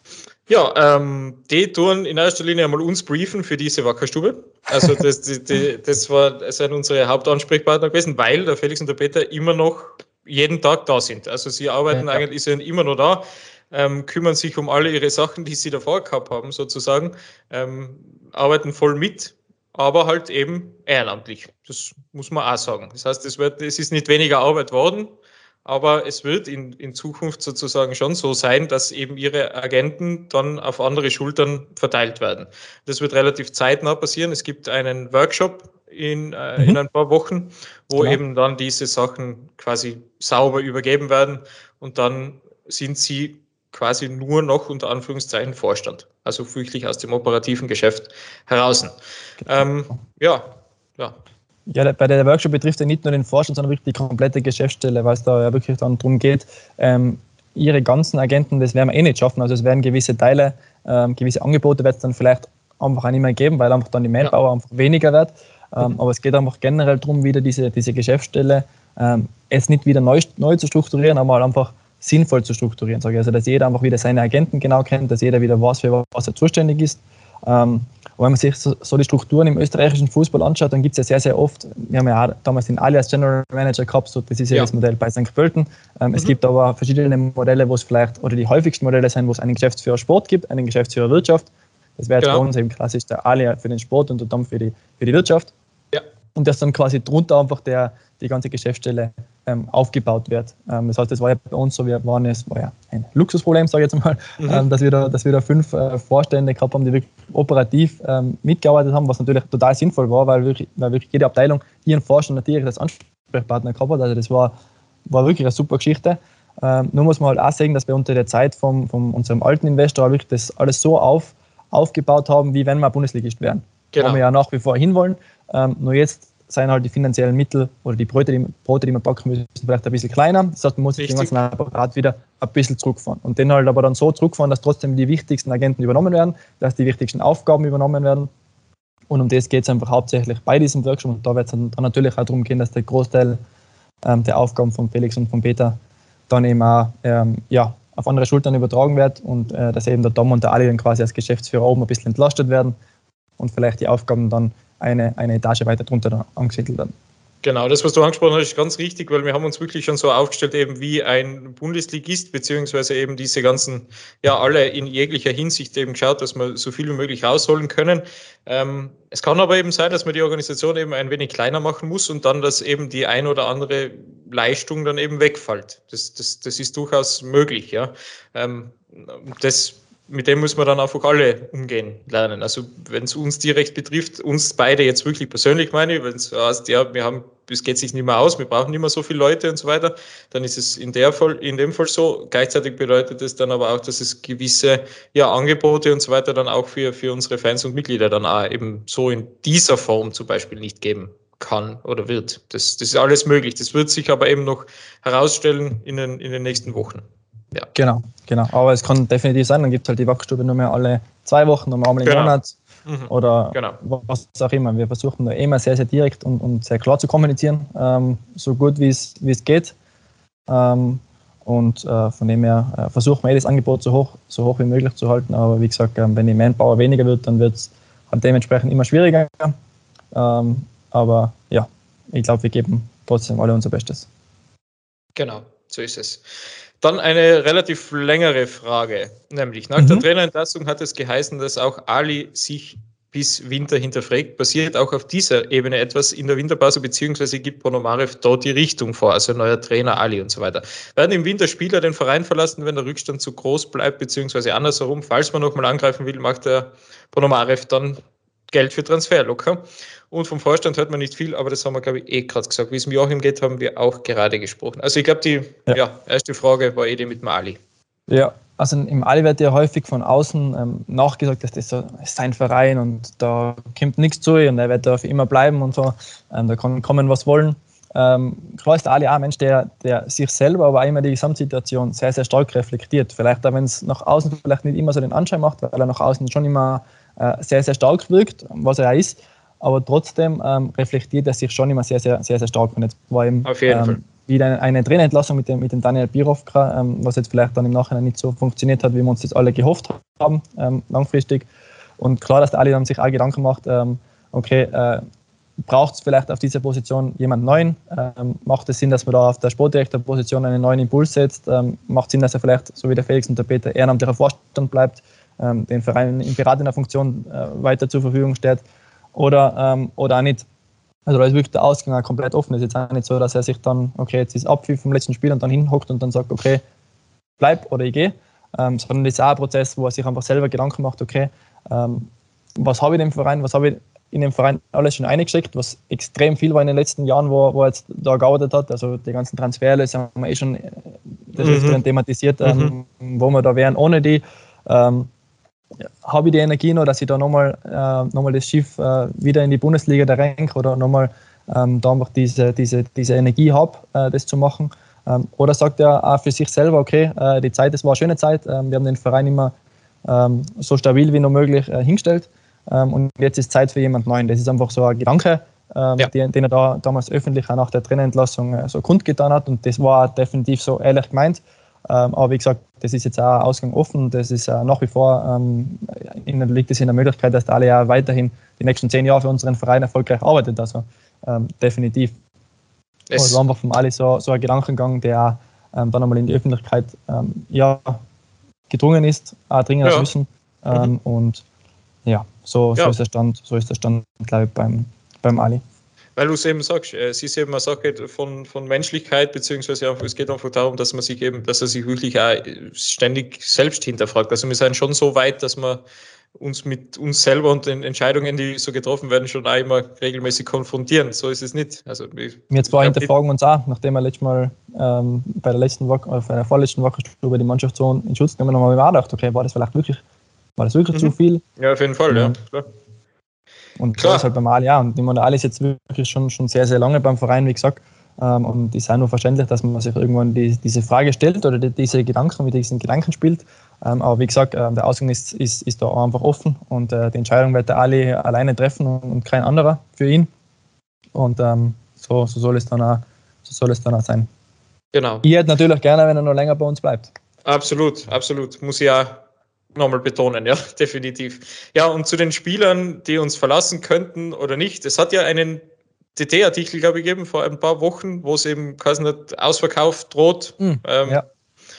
Ja, ähm, die tun in erster Linie einmal uns briefen für diese Wackerstube. Also das, die, die, das war das sind unsere Hauptansprechpartner gewesen, weil der Felix und der Peter immer noch jeden Tag da sind. Also sie arbeiten ja. eigentlich, sind immer noch da, ähm, kümmern sich um alle ihre Sachen, die sie davor gehabt haben, sozusagen, ähm, arbeiten voll mit, aber halt eben ehrenamtlich. Das muss man auch sagen. Das heißt, es, wird, es ist nicht weniger Arbeit worden, aber es wird in, in Zukunft sozusagen schon so sein, dass eben ihre Agenten dann auf andere Schultern verteilt werden. Das wird relativ zeitnah passieren. Es gibt einen Workshop in, äh, mhm. in ein paar Wochen, wo genau. eben dann diese Sachen quasi sauber übergeben werden und dann sind sie quasi nur noch unter Anführungszeichen Vorstand, also wirklich aus dem operativen Geschäft heraus. Ähm, ja, ja.
Ja, bei der Workshop betrifft ja nicht nur den Vorstand, sondern wirklich die komplette Geschäftsstelle, weil es da ja wirklich dann darum geht, ähm, ihre ganzen Agenten, das werden wir eh nicht schaffen. Also es werden gewisse Teile, ähm, gewisse Angebote wird es dann vielleicht einfach auch nicht mehr geben, weil einfach dann die Manpower ja. einfach weniger wird. Ähm, mhm. Aber es geht einfach generell darum, wieder diese, diese Geschäftsstelle ähm, es nicht wieder neu, neu zu strukturieren, aber einfach sinnvoll zu strukturieren. Sage ich. Also dass jeder einfach wieder seine Agenten genau kennt, dass jeder wieder weiß, für was er zuständig ist. Ähm, Und wenn man sich so, so die Strukturen im österreichischen Fußball anschaut, dann gibt es ja sehr, sehr oft, wir haben ja auch damals den alias General Manager gehabt, so, das ist ja, ja das Modell bei Sankt Pölten. Ähm, mhm. Es gibt aber verschiedene Modelle, wo es vielleicht, oder die häufigsten Modelle sind, wo es einen Geschäftsführer Sport gibt, einen Geschäftsführer Wirtschaft. Das wäre jetzt genau. bei uns eben klassisch der alias für den Sport und der Dom für die, für die Wirtschaft. Ja. Und dass dann quasi drunter einfach der, die ganze Geschäftsstelle ähm, aufgebaut wird. Ähm, das heißt, das war ja bei uns so, wir waren, es war ja ein Luxusproblem, sage ich jetzt mal, mhm. ähm, dass, wir da, dass wir da fünf äh, Vorstände gehabt haben, die wirklich operativ ähm, mitgearbeitet haben, was natürlich total sinnvoll war, weil wirklich, weil wirklich jede Abteilung ihren Vorstand natürlich als Ansprechpartner gehabt hat. Also das war, war wirklich eine super Geschichte. Ähm, nur muss man halt auch sagen, dass wir unter der Zeit von vom unserem alten Investor wirklich das alles so auf, aufgebaut haben, wie wenn wir Bundesligist wären. Genau. Wo wir ja nach wie vor hinwollen. Ähm, nur jetzt sind halt die finanziellen Mittel oder die Brote, die, Brote, die man backen müssen, vielleicht ein bisschen kleiner. Das heißt, man muss sich den ganzen Apparat wieder ein bisschen zurückfahren. Und den halt aber dann so zurückfahren, dass trotzdem die wichtigsten Agenten übernommen werden, dass die wichtigsten Aufgaben übernommen werden. Und um das geht es einfach hauptsächlich bei diesem Workshop. Und da wird es dann, dann natürlich auch darum gehen, dass der Großteil ähm, der Aufgaben von Felix und von Peter dann eben auch ähm, ja, auf andere Schultern übertragen wird und äh, dass eben der Dom und der Ali dann quasi als Geschäftsführer oben ein bisschen entlastet werden und vielleicht die Aufgaben dann eine, eine Etage weiter drunter angesiedelt werden.
Genau, das, was du angesprochen hast, ist ganz richtig, weil wir haben uns wirklich schon so aufgestellt, eben wie ein Bundesligist, beziehungsweise eben diese ganzen, ja, alle in jeglicher Hinsicht eben geschaut, dass wir so viel wie möglich rausholen können. Ähm, es kann aber eben sein, dass man die Organisation eben ein wenig kleiner machen muss und dann, dass eben die ein oder andere Leistung dann eben wegfällt. Das, das, das ist durchaus möglich, ja. Ähm, das Mit dem muss man dann einfach alle umgehen lernen. Also wenn es uns direkt betrifft, uns beide jetzt wirklich persönlich meine, wenn es heißt, ja, wir haben, es geht sich nicht mehr aus, wir brauchen nicht mehr so viele Leute und so weiter, dann ist es in der Fall, in dem Fall so. Gleichzeitig bedeutet es dann aber auch, dass es gewisse ja, Angebote und so weiter dann auch für, für unsere Fans und Mitglieder dann auch eben so in dieser Form zum Beispiel nicht geben kann oder wird. Das, das ist alles möglich. Das wird sich aber eben noch herausstellen in den, in den nächsten Wochen. Ja.
Genau, genau. Aber es kann definitiv sein, dann gibt es halt die Wachstube nur mehr alle zwei Wochen, nur einmal im genau. Monat mhm. oder genau. was auch immer. Wir versuchen da immer sehr, sehr direkt und, und sehr klar zu kommunizieren, ähm, so gut wie es geht. Ähm, Und äh, von dem her äh, versuchen wir eh das Angebot so hoch, so hoch wie möglich zu halten. Aber wie gesagt, ähm, wenn die Manpower weniger wird, dann wird es halt dementsprechend immer schwieriger. Ähm, aber ja, ich glaube, wir geben trotzdem alle unser Bestes.
Genau, so ist es. Dann eine relativ längere Frage, nämlich nach
Mhm.
der Trainerentlassung hat es geheißen, dass auch Ali sich bis Winter hinterfragt. Passiert auch auf dieser Ebene etwas in der Winterpause, beziehungsweise gibt Ponomarev dort die Richtung vor, also neuer Trainer Ali und so weiter. Werden im Winter Spieler den Verein verlassen, wenn der Rückstand zu groß bleibt, beziehungsweise andersherum, falls man nochmal angreifen will, macht der Ponomarev dann Geld für Transfer locker. Und vom Vorstand hört man nicht viel, aber das haben wir, glaube ich, eh gerade gesagt. Wie es mit Joachim geht, haben wir auch gerade gesprochen. Also ich glaube, die ja. Ja, erste Frage war eh die mit dem Ali.
Ja, also im Ali wird ja häufig von außen ähm, nachgesagt, dass das so ist sein Verein und da kommt nichts zu und er wird da für immer bleiben und so. Ähm, da kann kommen, was wollen. Ähm, klar ist der Ali auch ein Mensch, der, der sich selber, aber auch immer die Gesamtsituation sehr, sehr stark reflektiert. Vielleicht auch, wenn es nach außen vielleicht nicht immer so den Anschein macht, weil er nach außen schon immer äh, sehr, sehr stark wirkt, was er auch ist. Aber trotzdem ähm, reflektiert er sich schon immer sehr, sehr, sehr, sehr stark. Und jetzt war eben,
Auf jeden
ähm,
Fall.
wieder eine, eine Trainerentlassung mit dem, mit dem Daniel Birovka, ähm, was jetzt vielleicht dann im Nachhinein nicht so funktioniert hat, wie wir uns das alle gehofft haben, ähm, langfristig. Und klar, dass der Ali dann sich auch Gedanken macht, ähm, okay, äh, braucht es vielleicht auf dieser Position jemand Neuen? Ähm, macht es Sinn, dass man da auf der Sportdirektorposition einen neuen Impuls setzt? Ähm, macht Sinn, dass er vielleicht, so wie der Felix und der Peter, ehrenamtlicher Vorstand bleibt, ähm, den Verein in beratender Funktion äh, weiter zur Verfügung steht? Oder, ähm, oder auch nicht. Also da ist wirklich der Ausgang auch komplett offen. Es ist jetzt auch nicht so, dass er sich dann, okay, jetzt ist Abpfiff vom letzten Spiel und dann hinhockt und dann sagt, okay, bleib oder ich gehe. Ähm, sondern das ist auch ein Prozess, wo er sich einfach selber Gedanken macht, okay, ähm, was habe ich in dem Verein, was habe ich in dem Verein alles schon eingesteckt, was extrem viel war in den letzten Jahren, wo, wo er jetzt da gearbeitet hat. Also die ganzen Transfers haben wir eh schon des Öfteren mhm. thematisiert, ähm, mhm. wo wir da wären ohne die. Ähm, habe ich die Energie noch, dass ich da nochmal äh, noch mal das Schiff äh, wieder in die Bundesliga da renke oder nochmal ähm, da einfach diese, diese, diese Energie habe, äh, das zu machen. Ähm, oder sagt er auch für sich selber, okay, äh, die Zeit, das war eine schöne Zeit, ähm, wir haben den Verein immer ähm, so stabil wie nur möglich äh, hingestellt ähm, und jetzt ist Zeit für jemand Neuen. Das ist einfach so ein Gedanke, ähm, ja. den, den er da damals öffentlich auch nach der Trainerentlassung äh, so kundgetan hat und das war definitiv so ehrlich gemeint. Ähm, aber wie gesagt, das ist jetzt auch Ausgang offen. Das ist äh, nach wie vor, ähm, ihnen liegt es in der Möglichkeit, dass der alle ja weiterhin die nächsten zehn Jahre für unseren Verein erfolgreich arbeitet. Also ähm, definitiv. Es also einfach vom Ali so, so ein Gedankengang, der ähm, dann einmal in die Öffentlichkeit ähm, ja, gedrungen ist, auch dringen ja. müssen. Ähm, mhm. Und ja, so, so, ja. Ist der Stand, so ist der Stand, glaube ich, beim, beim Ali.
Weil du es eben sagst, es ist eben eine Sache von, von Menschlichkeit, beziehungsweise auch, es geht einfach darum, dass man sich eben, dass er sich wirklich auch ständig selbst hinterfragt. Also wir sind schon so weit, dass wir uns mit uns selber und den Entscheidungen, die so getroffen werden, schon auch immer regelmäßig konfrontieren. So ist es nicht. Also
wir zwei hinterfragen uns auch, nachdem wir letztes Mal ähm, bei der letzten Woche, äh, bei der vorletzten Woche über die Mannschaft so in Schutz genommen haben, haben wir auch gedacht, okay, war das vielleicht wirklich, war das wirklich mhm. zu viel?
Ja, auf jeden Fall, ja, klar.
Und klar. So ist halt beim Ali auch. Und ich meine, der Ali ist jetzt wirklich schon, schon sehr, sehr lange beim Verein, wie gesagt. Ähm, und es ist auch nur verständlich, dass man sich irgendwann die, diese Frage stellt oder die, diese Gedanken mit diesen Gedanken spielt. Ähm, aber wie gesagt, äh, der Ausgang ist, ist, ist da einfach offen und äh, die Entscheidung wird der Ali alleine treffen und, und kein anderer für ihn. Und ähm, so, so, soll es dann auch, so soll es dann auch sein.
Genau.
Ich hätte natürlich gerne, wenn er noch länger bei uns bleibt.
Absolut, absolut. Muss ich auch nochmal betonen, ja, definitiv. Ja, und zu den Spielern, die uns verlassen könnten oder nicht. Es hat ja einen D T-Artikel, glaube ich, gegeben vor ein paar Wochen, wo es eben quasi Ausverkauf droht. Mhm, ähm, ja.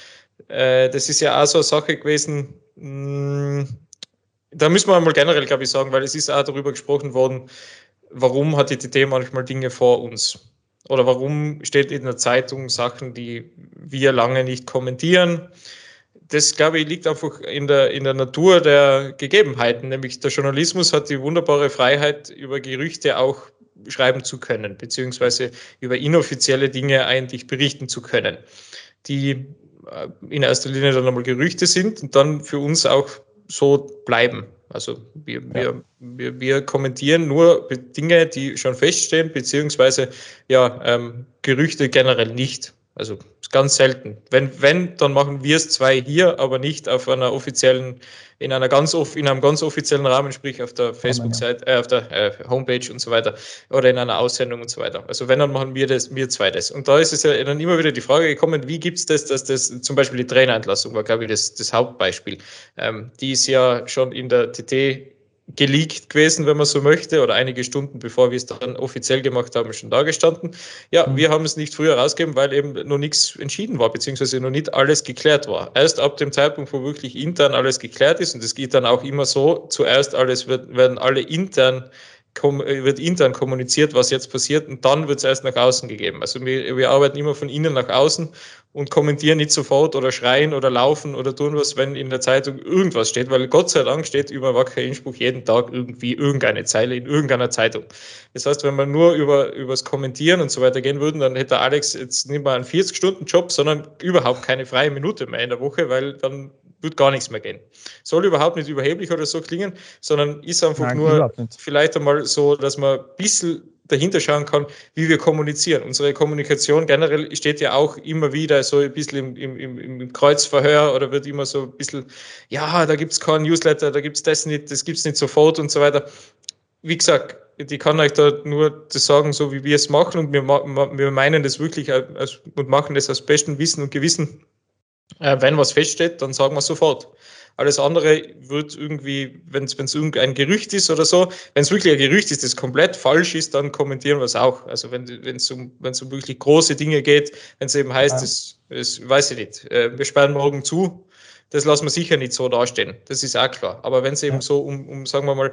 äh, das ist ja auch so eine Sache gewesen. Mh, da müssen wir mal generell, glaube ich, sagen, weil es ist auch darüber gesprochen worden, warum hat die D T manchmal Dinge vor uns? Oder warum steht in der Zeitung Sachen, die wir lange nicht kommentieren? Das, glaube ich, liegt einfach in der, in der Natur der Gegebenheiten. Nämlich der Journalismus hat die wunderbare Freiheit, über Gerüchte auch schreiben zu können, beziehungsweise über inoffizielle Dinge eigentlich berichten zu können, die in erster Linie dann einmal Gerüchte sind und dann für uns auch so bleiben. Also wir, ja. wir, wir, wir kommentieren nur Dinge, die schon feststehen, beziehungsweise ja, ähm, Gerüchte generell nicht. Also ganz selten. Wenn, wenn, dann machen wir es zwei hier, aber nicht auf einer offiziellen, in einer ganz in einem ganz offiziellen Rahmen, sprich auf der Facebook-Seite, äh, auf der äh, Homepage und so weiter oder in einer Aussendung und so weiter. Also wenn, dann machen wir das, wir zwei das. Und da ist es ja dann immer wieder die Frage gekommen, wie gibt es das, dass das zum Beispiel die Trainerentlassung war, glaube ich, das, das Hauptbeispiel. Ähm, die ist ja schon in der T T geleakt gewesen, wenn man so möchte, oder einige Stunden bevor wir es dann offiziell gemacht haben, schon da gestanden. Ja, mhm. wir haben es nicht früher rausgegeben, weil eben noch nichts entschieden war, beziehungsweise noch nicht alles geklärt war. Erst ab dem Zeitpunkt, wo wirklich intern alles geklärt ist, und es geht dann auch immer so, zuerst alles wird, werden alle intern wird intern kommuniziert, was jetzt passiert, und dann wird es erst nach außen gegeben. Also wir, wir arbeiten immer von innen nach außen und kommentieren nicht sofort oder schreien oder laufen oder tun was, wenn in der Zeitung irgendwas steht, weil Gott sei Dank steht über Wacker Innsbruck jeden Tag irgendwie irgendeine Zeile in irgendeiner Zeitung. Das heißt, wenn wir nur über übers Kommentieren und so weiter gehen würden, dann hätte Alex jetzt nicht mal einen vierzig-Stunden-Job, sondern überhaupt keine freie Minute mehr in der Woche, weil dann wird gar nichts mehr gehen. Soll überhaupt nicht überheblich oder so klingen, sondern ist einfach Nein, nur vielleicht einmal so, dass man ein bisschen dahinter schauen kann, wie wir kommunizieren. Unsere Kommunikation generell steht ja auch immer wieder so ein bisschen im, im, im Kreuzverhör oder wird immer so ein bisschen, ja, da gibt es keinen Newsletter, da gibt es das nicht, das gibt es nicht sofort und so weiter. Wie gesagt, ich kann euch da nur das sagen, so wie wir es machen, und wir, wir meinen das wirklich als, und machen das aus bestem Wissen und Gewissen. Äh, wenn was feststeht, dann sagen wir sofort. Alles andere wird irgendwie, wenn es irgendein Gerücht ist oder so, wenn es wirklich ein Gerücht ist, das komplett falsch ist, dann kommentieren wir es auch. Also wenn es um, wenn's um wirklich große Dinge geht, wenn es eben heißt, ja. das, das weiß ich nicht, äh, wir sperren morgen zu, das lassen wir sicher nicht so dastehen. Das ist auch klar. Aber wenn es eben ja. so um, um, sagen wir mal,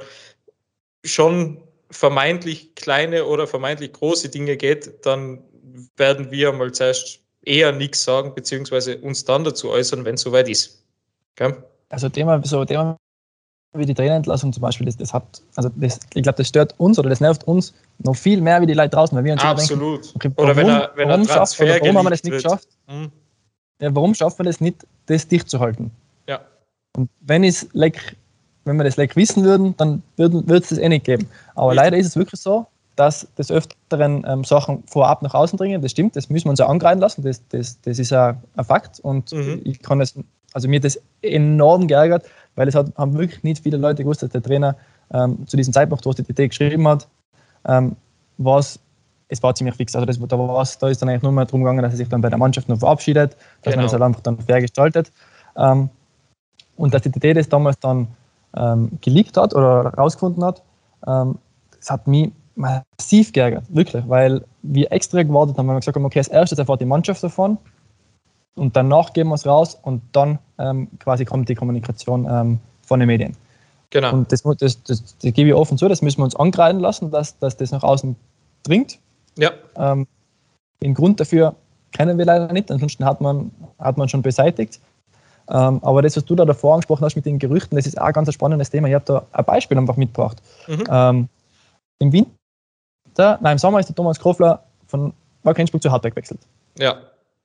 schon vermeintlich kleine oder vermeintlich große Dinge geht, dann werden wir mal zuerst eher nichts sagen, beziehungsweise uns dann dazu äußern, wenn es soweit ist. Okay?
Also Thema, so Thema wie die Trainerentlassung zum Beispiel, das, das hat, also das, ich glaube, das stört uns oder das nervt uns noch viel mehr wie die Leute draußen, weil wir uns
Absolut.
Denken, okay,
oder
warum,
wenn er, wenn
warum,
er
schafft, oder warum haben wir das nicht
wird.
geschafft? Hm. Ja, warum schaffen wir das nicht, das dicht zu halten?
Ja.
Und wenn es leck, wenn wir das leck wissen würden, dann würde es das eh nicht geben. Aber Richtig. Leider ist es wirklich so, dass des Öfteren ähm, Sachen vorab nach außen dringen. Das stimmt, das müssen wir uns ja angreifen lassen. Das, das, das ist ja ein Fakt. Und mhm. ich kann das, also mir hat das enorm geärgert, weil es hat, haben wirklich nicht viele Leute gewusst, dass der Trainer ähm, zu diesem Zeitpunkt, wo es die T T geschrieben hat, ähm, was, es war ziemlich fix. Also das, da, war's, da ist dann eigentlich nur mal darum gegangen, dass er sich dann bei der Mannschaft noch verabschiedet, dass genau. man das halt einfach dann fair gestaltet. Ähm, und dass die T T das damals dann ähm, geleakt hat oder rausgefunden hat, ähm, das hat mich massiv geärgert, wirklich, weil wir extra gewartet haben, weil wir gesagt haben, okay, als erstes erfahrt die Mannschaft davon und danach geben wir es raus und dann ähm, quasi kommt die Kommunikation ähm, von den Medien.
Genau.
Und das, das, das, das, das gebe ich offen zu, das müssen wir uns angreifen lassen, dass, dass das nach außen dringt.
Ja.
Ähm, den Grund dafür kennen wir leider nicht, ansonsten hat man, hat man schon beseitigt. Ähm, aber das, was du da davor angesprochen hast mit den Gerüchten, das ist auch ein ganz spannendes Thema. Ich habe da ein Beispiel einfach mitgebracht. Mhm. Ähm, Im Winter Nein, im Sommer ist der Thomas Krofler von Wacker Innsbruck zu Hartberg gewechselt.
Ja.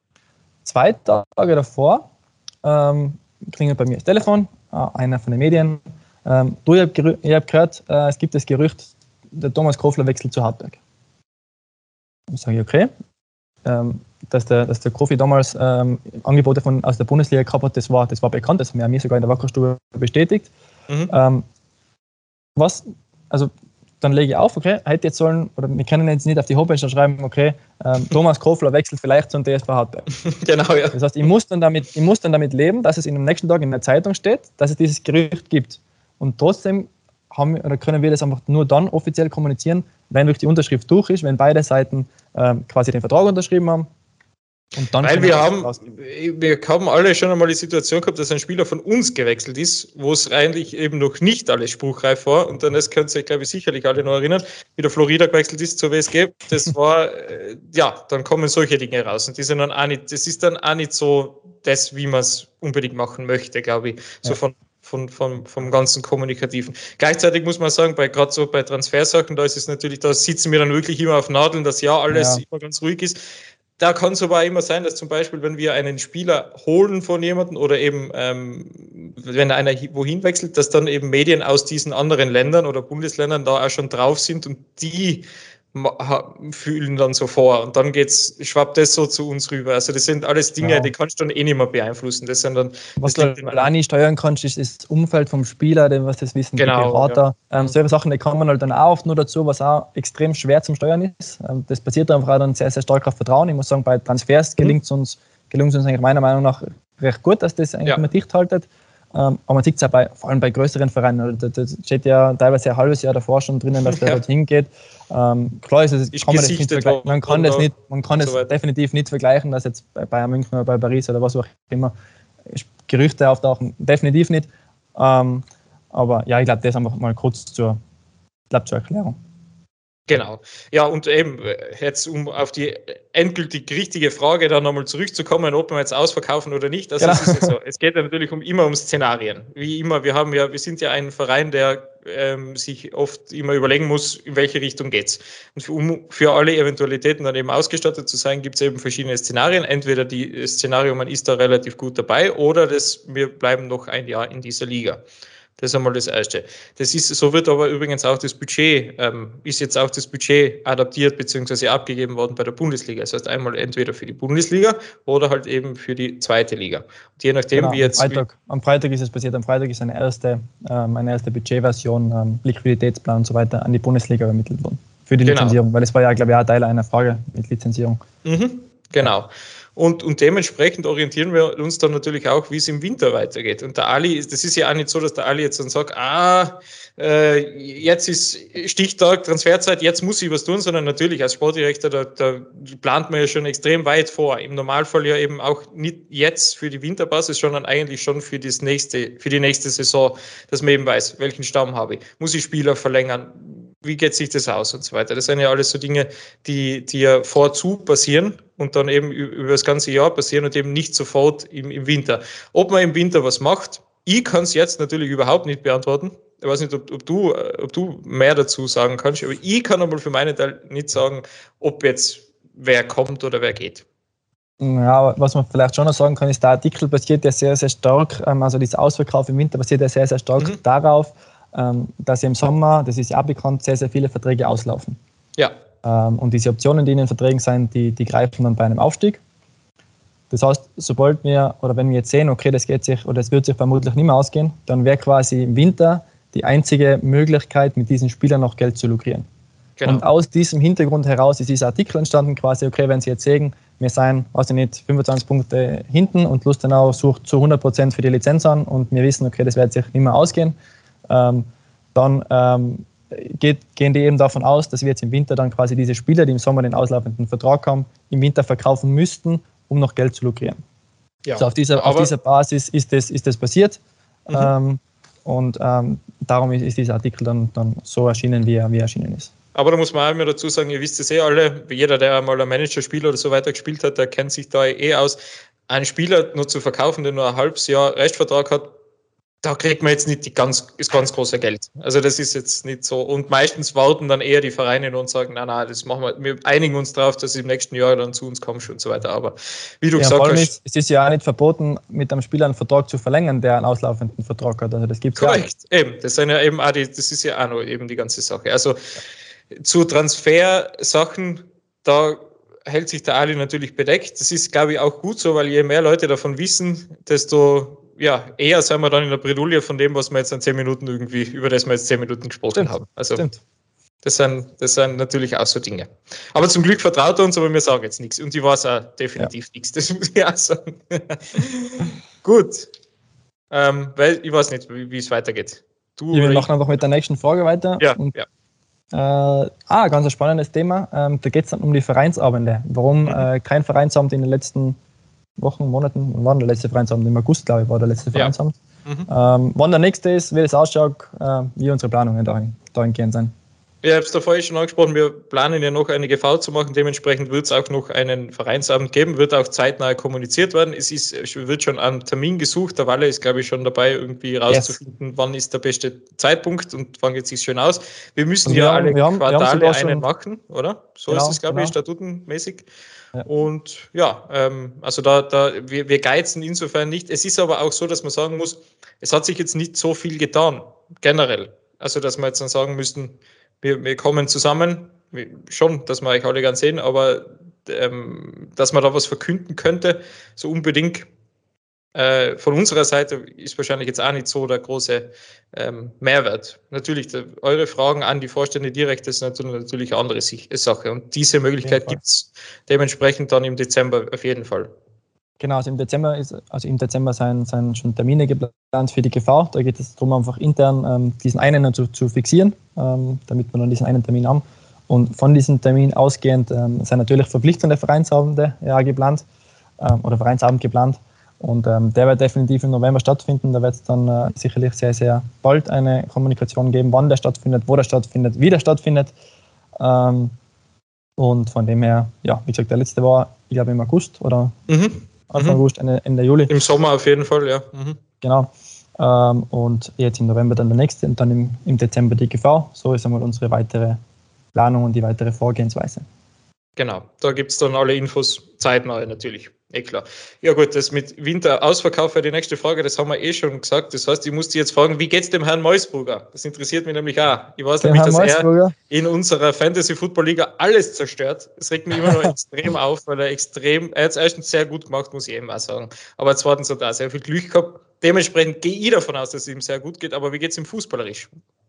Zwei Tage davor ähm, klingelt bei mir das Telefon, äh, einer von den Medien. Ähm, du, ich habe hab gehört, äh, es gibt das Gerücht, der Thomas Krofler wechselt zu Hartberg. Dann sage ich, okay. Ähm, dass, der, dass der Kofi damals ähm, Angebote von, aus der Bundesliga gehabt hat, das war, das war bekannt, das haben wir mir sogar in der Wackerstube bestätigt. Mhm. Ähm, was, also dann lege ich auf, okay, hätte jetzt sollen, oder wir können jetzt nicht auf die Homepage schreiben, okay, ähm, Thomas Krofler wechselt vielleicht zum T S V Hartberg.
Genau, ja.
Das heißt, ich muss, dann damit, ich muss dann damit leben, dass es in dem nächsten Tag in der Zeitung steht, dass es dieses Gerücht gibt. Und trotzdem haben, oder können wir das einfach nur dann offiziell kommunizieren, wenn durch die Unterschrift durch ist, wenn beide Seiten ähm, quasi den Vertrag unterschrieben haben. Und dann
Weil wir haben, wir haben alle schon einmal die Situation gehabt, dass ein Spieler von uns gewechselt ist, wo es eigentlich eben noch nicht alles spruchreif war. Und dann, das könnt ihr euch, glaube ich, sicherlich alle noch erinnern, wie der Florida gewechselt ist zur W S G. Das war, äh, ja, dann kommen solche Dinge raus. Und die sind dann auch nicht, das ist dann auch nicht so das, wie man es unbedingt machen möchte, glaube ich. So ja. von Von, von, vom ganzen Kommunikativen. Gleichzeitig muss man sagen, bei gerade so bei Transfersachen, da ist es natürlich, da sitzen wir dann wirklich immer auf Nadeln, dass ja alles ja. immer ganz ruhig ist. Da kann es aber immer sein, dass zum Beispiel, wenn wir einen Spieler holen von jemandem oder eben, ähm, wenn einer wohin wechselt, dass dann eben Medien aus diesen anderen Ländern oder Bundesländern da auch schon drauf sind und die fühlen dann so vor und dann geht's, schwappt das so zu uns rüber. Also das sind alles Dinge, ja. die kannst du dann eh nicht mehr beeinflussen. Das sind dann,
was
das
du allein nicht steuern kannst, ist das Umfeld vom Spieler, dem was das wissen,
genau,
die Berater. Ja. Ähm, solche Sachen, die kommen halt dann auch oft nur dazu, was auch extrem schwer zum Steuern ist. Ähm, das basiert einfach auch dann sehr, sehr stark auf Vertrauen. Ich muss sagen, bei Transfers mhm. gelingt es uns, gelingt uns eigentlich meiner Meinung nach recht gut, dass das eigentlich ja. immer dicht haltet. Ähm, aber man sieht es ja bei, vor allem bei größeren Vereinen. Da, da steht ja teilweise ein halbes Jahr davor schon drinnen, dass der ja. dorthin geht. Ähm, klar ist es, kann man, das nicht vergleichen. man kann das, nicht, man kann das so definitiv nicht vergleichen, dass jetzt bei Bayern München oder bei Paris oder was auch immer Gerüchte auftauchen. Definitiv nicht. Ähm, aber ja, ich glaube, das einfach mal kurz zur, glaub, zur Erklärung.
Genau. Ja, und eben jetzt, um auf die endgültig richtige Frage dann nochmal zurückzukommen, ob wir jetzt ausverkaufen oder nicht. Also genau. Es ist ja so. Es geht ja natürlich um, immer um Szenarien. Wie immer, wir haben ja, wir sind ja ein Verein, der ähm, sich oft immer überlegen muss, in welche Richtung geht's. Und für, um für alle Eventualitäten dann eben ausgestattet zu sein, gibt es eben verschiedene Szenarien. Entweder die Szenario, man ist da relativ gut dabei, oder das, wir bleiben noch ein Jahr in dieser Liga. Das ist einmal das Erste. Das ist, so wird aber übrigens auch das Budget, ähm, ist jetzt auch das Budget adaptiert bzw. abgegeben worden bei der Bundesliga. Das heißt einmal entweder für die Bundesliga oder halt eben für die zweite Liga. Und je nachdem, genau, wie jetzt...
Am Freitag, am Freitag ist es passiert. Am Freitag ist eine erste, ähm, eine erste Budgetversion, ähm, Liquiditätsplan und so weiter an die Bundesliga übermittelt worden. Für die genau. Lizenzierung, weil es war ja, glaube ich, auch Teil einer Frage mit Lizenzierung.
Mhm, genau. Und, und dementsprechend orientieren wir uns dann natürlich auch, wie es im Winter weitergeht. Und der Ali, das ist ja auch nicht so, dass der Ali jetzt dann sagt, ah, äh, jetzt ist Stichtag, Transferzeit, jetzt muss ich was tun, sondern natürlich als Sportdirektor, da, da plant man ja schon extrem weit vor. Im Normalfall ja eben auch nicht jetzt für die Winterpause, sondern eigentlich schon für, das nächste, für die nächste Saison, dass man eben weiß, welchen Stamm habe ich. Muss ich Spieler verlängern? Wie geht sich das aus und so weiter. Das sind ja alles so Dinge, die, die ja vorzu passieren und dann eben über das ganze Jahr passieren und eben nicht sofort im, im Winter. Ob man im Winter was macht, ich kann es jetzt natürlich überhaupt nicht beantworten. Ich weiß nicht, ob, ob, du, ob du mehr dazu sagen kannst, aber ich kann aber für meinen Teil nicht sagen, ob jetzt wer kommt oder wer geht.
Ja, was man vielleicht schon noch sagen kann, ist, der Artikel basiert ja sehr, sehr stark, also dieser Ausverkauf im Winter basiert ja sehr, sehr stark mhm. darauf, dass im Sommer, das ist ja auch bekannt, sehr, sehr viele Verträge auslaufen.
Ja.
Und diese Optionen, die in den Verträgen sind, die, die greifen dann bei einem Aufstieg. Das heißt, sobald wir, oder wenn wir jetzt sehen, okay, das geht sich, oder das wird sich vermutlich nicht mehr ausgehen, dann wäre quasi im Winter die einzige Möglichkeit, mit diesen Spielern noch Geld zu lukrieren. Genau. Und aus diesem Hintergrund heraus ist dieser Artikel entstanden, quasi, okay, wenn Sie jetzt sehen, wir seien, weiß ich nicht, fünfundzwanzig Punkte hinten und Lustenau sucht zu hundert Prozent für die Lizenz an und wir wissen, okay, das wird sich nicht mehr ausgehen, Ähm, dann ähm, geht, gehen die eben davon aus, dass wir jetzt im Winter dann quasi diese Spieler, die im Sommer den auslaufenden Vertrag haben, im Winter verkaufen müssten, um noch Geld zu lukrieren. Ja, also auf dieser, auf dieser Basis ist das, ist das passiert. Mhm. Ähm, und ähm, darum ist, ist dieser Artikel dann, dann so erschienen, wie er, wie er erschienen ist.
Aber da muss man auch immer dazu sagen, ihr wisst es eh alle, jeder, der einmal ein Managerspiel oder so weiter gespielt hat, der kennt sich da eh aus. Einen Spieler nur zu verkaufen, der nur ein halbes Jahr Restvertrag hat, da kriegt man jetzt nicht die ganz, das ganz große Geld. Also das ist jetzt nicht so. Und meistens warten dann eher die Vereine und sagen, nein, nein, das machen wir, wir einigen uns darauf, dass du im nächsten Jahr dann zu uns kommst und so weiter. Aber wie du ja, gesagt hast...
Ist, es ist ja auch nicht verboten, mit einem Spieler einen Vertrag zu verlängern, der einen auslaufenden Vertrag hat. Also das gibt's
korrekt, ja eben. Das sind ja eben auch die, das ist ja auch noch eben die ganze Sache. Also ja. Zu Transfersachen, da hält sich der Ali natürlich bedeckt. Das ist, glaube ich, auch gut so, weil je mehr Leute davon wissen, desto ja, eher sind wir dann in der Bredouille von dem, was wir jetzt in zehn Minuten irgendwie, über das wir jetzt zehn Minuten gesprochen Stimmt. haben. Also Stimmt. Das sind, das sind natürlich auch so Dinge. Aber zum Glück vertraut er uns, aber wir sagen jetzt nichts. Und ich weiß auch definitiv ja. nichts, das muss ich auch sagen. Gut. Ähm, weil ich weiß nicht, wie, wie es weitergeht.
Du ja, wir machen einfach mit der nächsten Frage weiter.
Ja,
und,
ja.
Äh, ah, ganz ein spannendes Thema. Ähm, da geht es dann um die Vereinsabende. Warum mhm. äh, kein Vereinsabend in den letzten Wochen, Monaten, wann war der letzte Vereinsabend? Im August, glaube ich, war der letzte Vereinsabend. Ja. Mhm. Ähm, wann der nächste ist, wie das ausschaut, äh, wie unsere Planungen dahin, dahingehend sein.
Ich habe es da vorhin schon angesprochen, wir planen ja noch eine G V zu machen, dementsprechend wird es auch noch einen Vereinsabend geben, wird auch zeitnah kommuniziert werden. Es ist, wird schon ein Termin gesucht, der Walle ist, glaube ich, schon dabei, irgendwie rauszufinden, yes. wann ist der beste Zeitpunkt und wann geht es sich schön aus. Wir müssen ja alle haben, Quartale einen schon machen, oder? So genau, ist es, glaube genau. ich, statutenmäßig. Ja. Und ja, ähm, also da, da wir, wir geizen insofern nicht. Es ist aber auch so, dass man sagen muss, es hat sich jetzt nicht so viel getan, generell. Also, dass wir jetzt dann sagen müssten, Wir, wir kommen zusammen, schon, dass wir euch alle gern sehen, aber ähm, dass man da was verkünden könnte, so unbedingt äh, von unserer Seite ist wahrscheinlich jetzt auch nicht so der große ähm, Mehrwert. Natürlich, der, eure Fragen an die Vorstände direkt ist natürlich, natürlich eine andere Sache und diese Möglichkeit gibt es dementsprechend dann im Dezember auf jeden Fall.
Genau, also im Dezember ist, also im Dezember sind, sind schon Termine geplant für die G V. Da geht es darum, einfach intern ähm, diesen einen zu, zu fixieren, ähm, damit wir dann diesen einen Termin haben. Und von diesem Termin ausgehend ähm, sind natürlich verpflichtende Vereinsabende ja, geplant ähm, oder Vereinsabend geplant. Und ähm, der wird definitiv im November stattfinden. Da wird es dann äh, sicherlich sehr, sehr bald eine Kommunikation geben, wann der stattfindet, wo der stattfindet, wie der stattfindet. Ähm, und von dem her, ja, wie gesagt, der letzte war, ich glaube, im August oder mhm. Anfang mhm. August, Ende, Ende Juli.
Im Sommer auf jeden Fall, ja. Mhm.
Genau. Ähm, und jetzt im November dann der nächste und dann im, im Dezember die G V. So ist einmal unsere weitere Planung und die weitere Vorgehensweise.
Genau, da gibt es dann alle Infos zeitnah natürlich, eh klar. Ja gut, das mit Winterausverkauf wäre die nächste Frage, das haben wir eh schon gesagt. Das heißt, ich muss dich jetzt fragen, wie geht es dem Herrn Meusburger? Das interessiert mich nämlich auch. Ich weiß
der
nämlich,
Herrn
dass
Meusburger
er in unserer Fantasy-Football-Liga alles zerstört. Das regt mich immer noch extrem auf, weil er extrem, er hat es erstens sehr gut gemacht, muss ich eben auch sagen. Aber zweitens hat er auch sehr viel Glück gehabt. Dementsprechend gehe ich davon aus, dass es ihm sehr gut geht. Aber wie geht es ihm fußballerisch?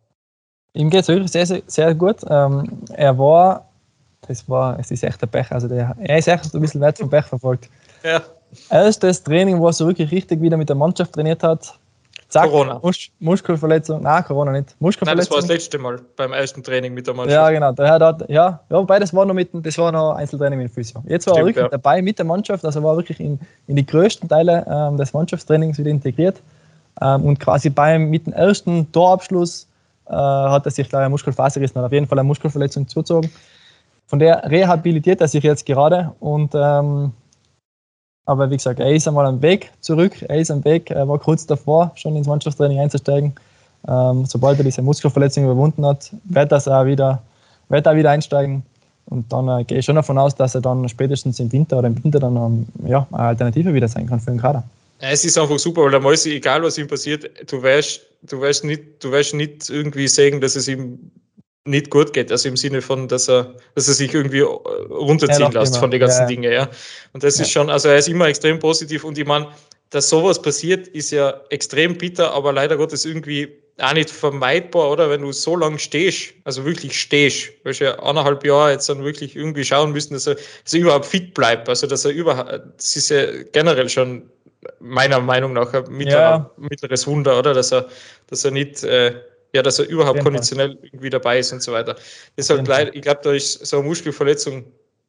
Ihm geht es wirklich sehr, sehr, sehr gut. Ähm, er war Das war, es ist echt ein Pech. Also der, er ist echt ein bisschen weit vom Pech verfolgt.
Ja.
Erstes Training, wo er so wirklich richtig wieder mit der Mannschaft trainiert hat. Zack,
Corona.
Mus- Muskelverletzung. Nein, Corona nicht. Muskelverletzung.
Nein, das war das letzte Mal beim ersten Training mit der Mannschaft.
Ja, genau. Der hat, ja, ja, wobei das war noch mit, das war noch Einzeltraining mit Physio. Jetzt war Stimmt, er wirklich ja. dabei mit der Mannschaft. Also er war wirklich in, in die größten Teile ähm, des Mannschaftstrainings wieder integriert. Ähm, und quasi beim, mit dem ersten Torabschluss äh, hat er sich gleich eine Muskelfaser gerissen, hat auf jeden Fall eine Muskelverletzung zugezogen. Von der rehabilitiert er sich jetzt gerade und ähm, aber wie gesagt, er ist einmal am Weg zurück, er ist am Weg, er war kurz davor, schon ins Mannschaftstraining einzusteigen. Ähm, sobald er diese Muskelverletzung überwunden hat, wird er auch wieder, wird er wieder einsteigen und dann äh, gehe ich schon davon aus, dass er dann spätestens im Winter oder im Winter dann ähm, ja, eine Alternative wieder sein kann für den Kader.
Es ist einfach super, weil der Mäusi, egal was ihm passiert, du wirst, du wirst nicht, du wirst nicht irgendwie sagen, dass es ihm nicht gut geht, also im Sinne von, dass er, dass er sich irgendwie runterziehen lässt von den ganzen ja, Dingen, ja. Und das ja. ist schon, also er ist immer extrem positiv und ich meine, dass sowas passiert, ist ja extrem bitter, aber leider Gottes irgendwie auch nicht vermeidbar, oder? Wenn du so lange stehst, also wirklich stehst, weil ja eineinhalb Jahre jetzt dann wirklich irgendwie schauen müssen, dass er, dass er überhaupt fit bleibt, also dass er überhaupt, das ist ja generell schon meiner Meinung nach ein mittlerer, ja. mittleres Wunder, oder? Dass er, dass er nicht, äh, ja, dass er überhaupt konditionell Fall. irgendwie dabei ist und so weiter. Deshalb, leid, ich glaube, da ist so eine Muskelverletzung,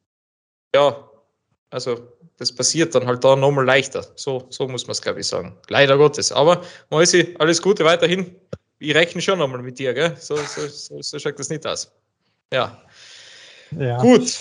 ja, also das passiert dann halt da nochmal leichter. So, so muss man es, glaube ich, sagen. Leider Gottes. Aber, Mäusi, alles Gute weiterhin. Ich rechne schon nochmal mit dir, gell? So, so, so, so schaut das nicht aus. Ja.
ja. Gut.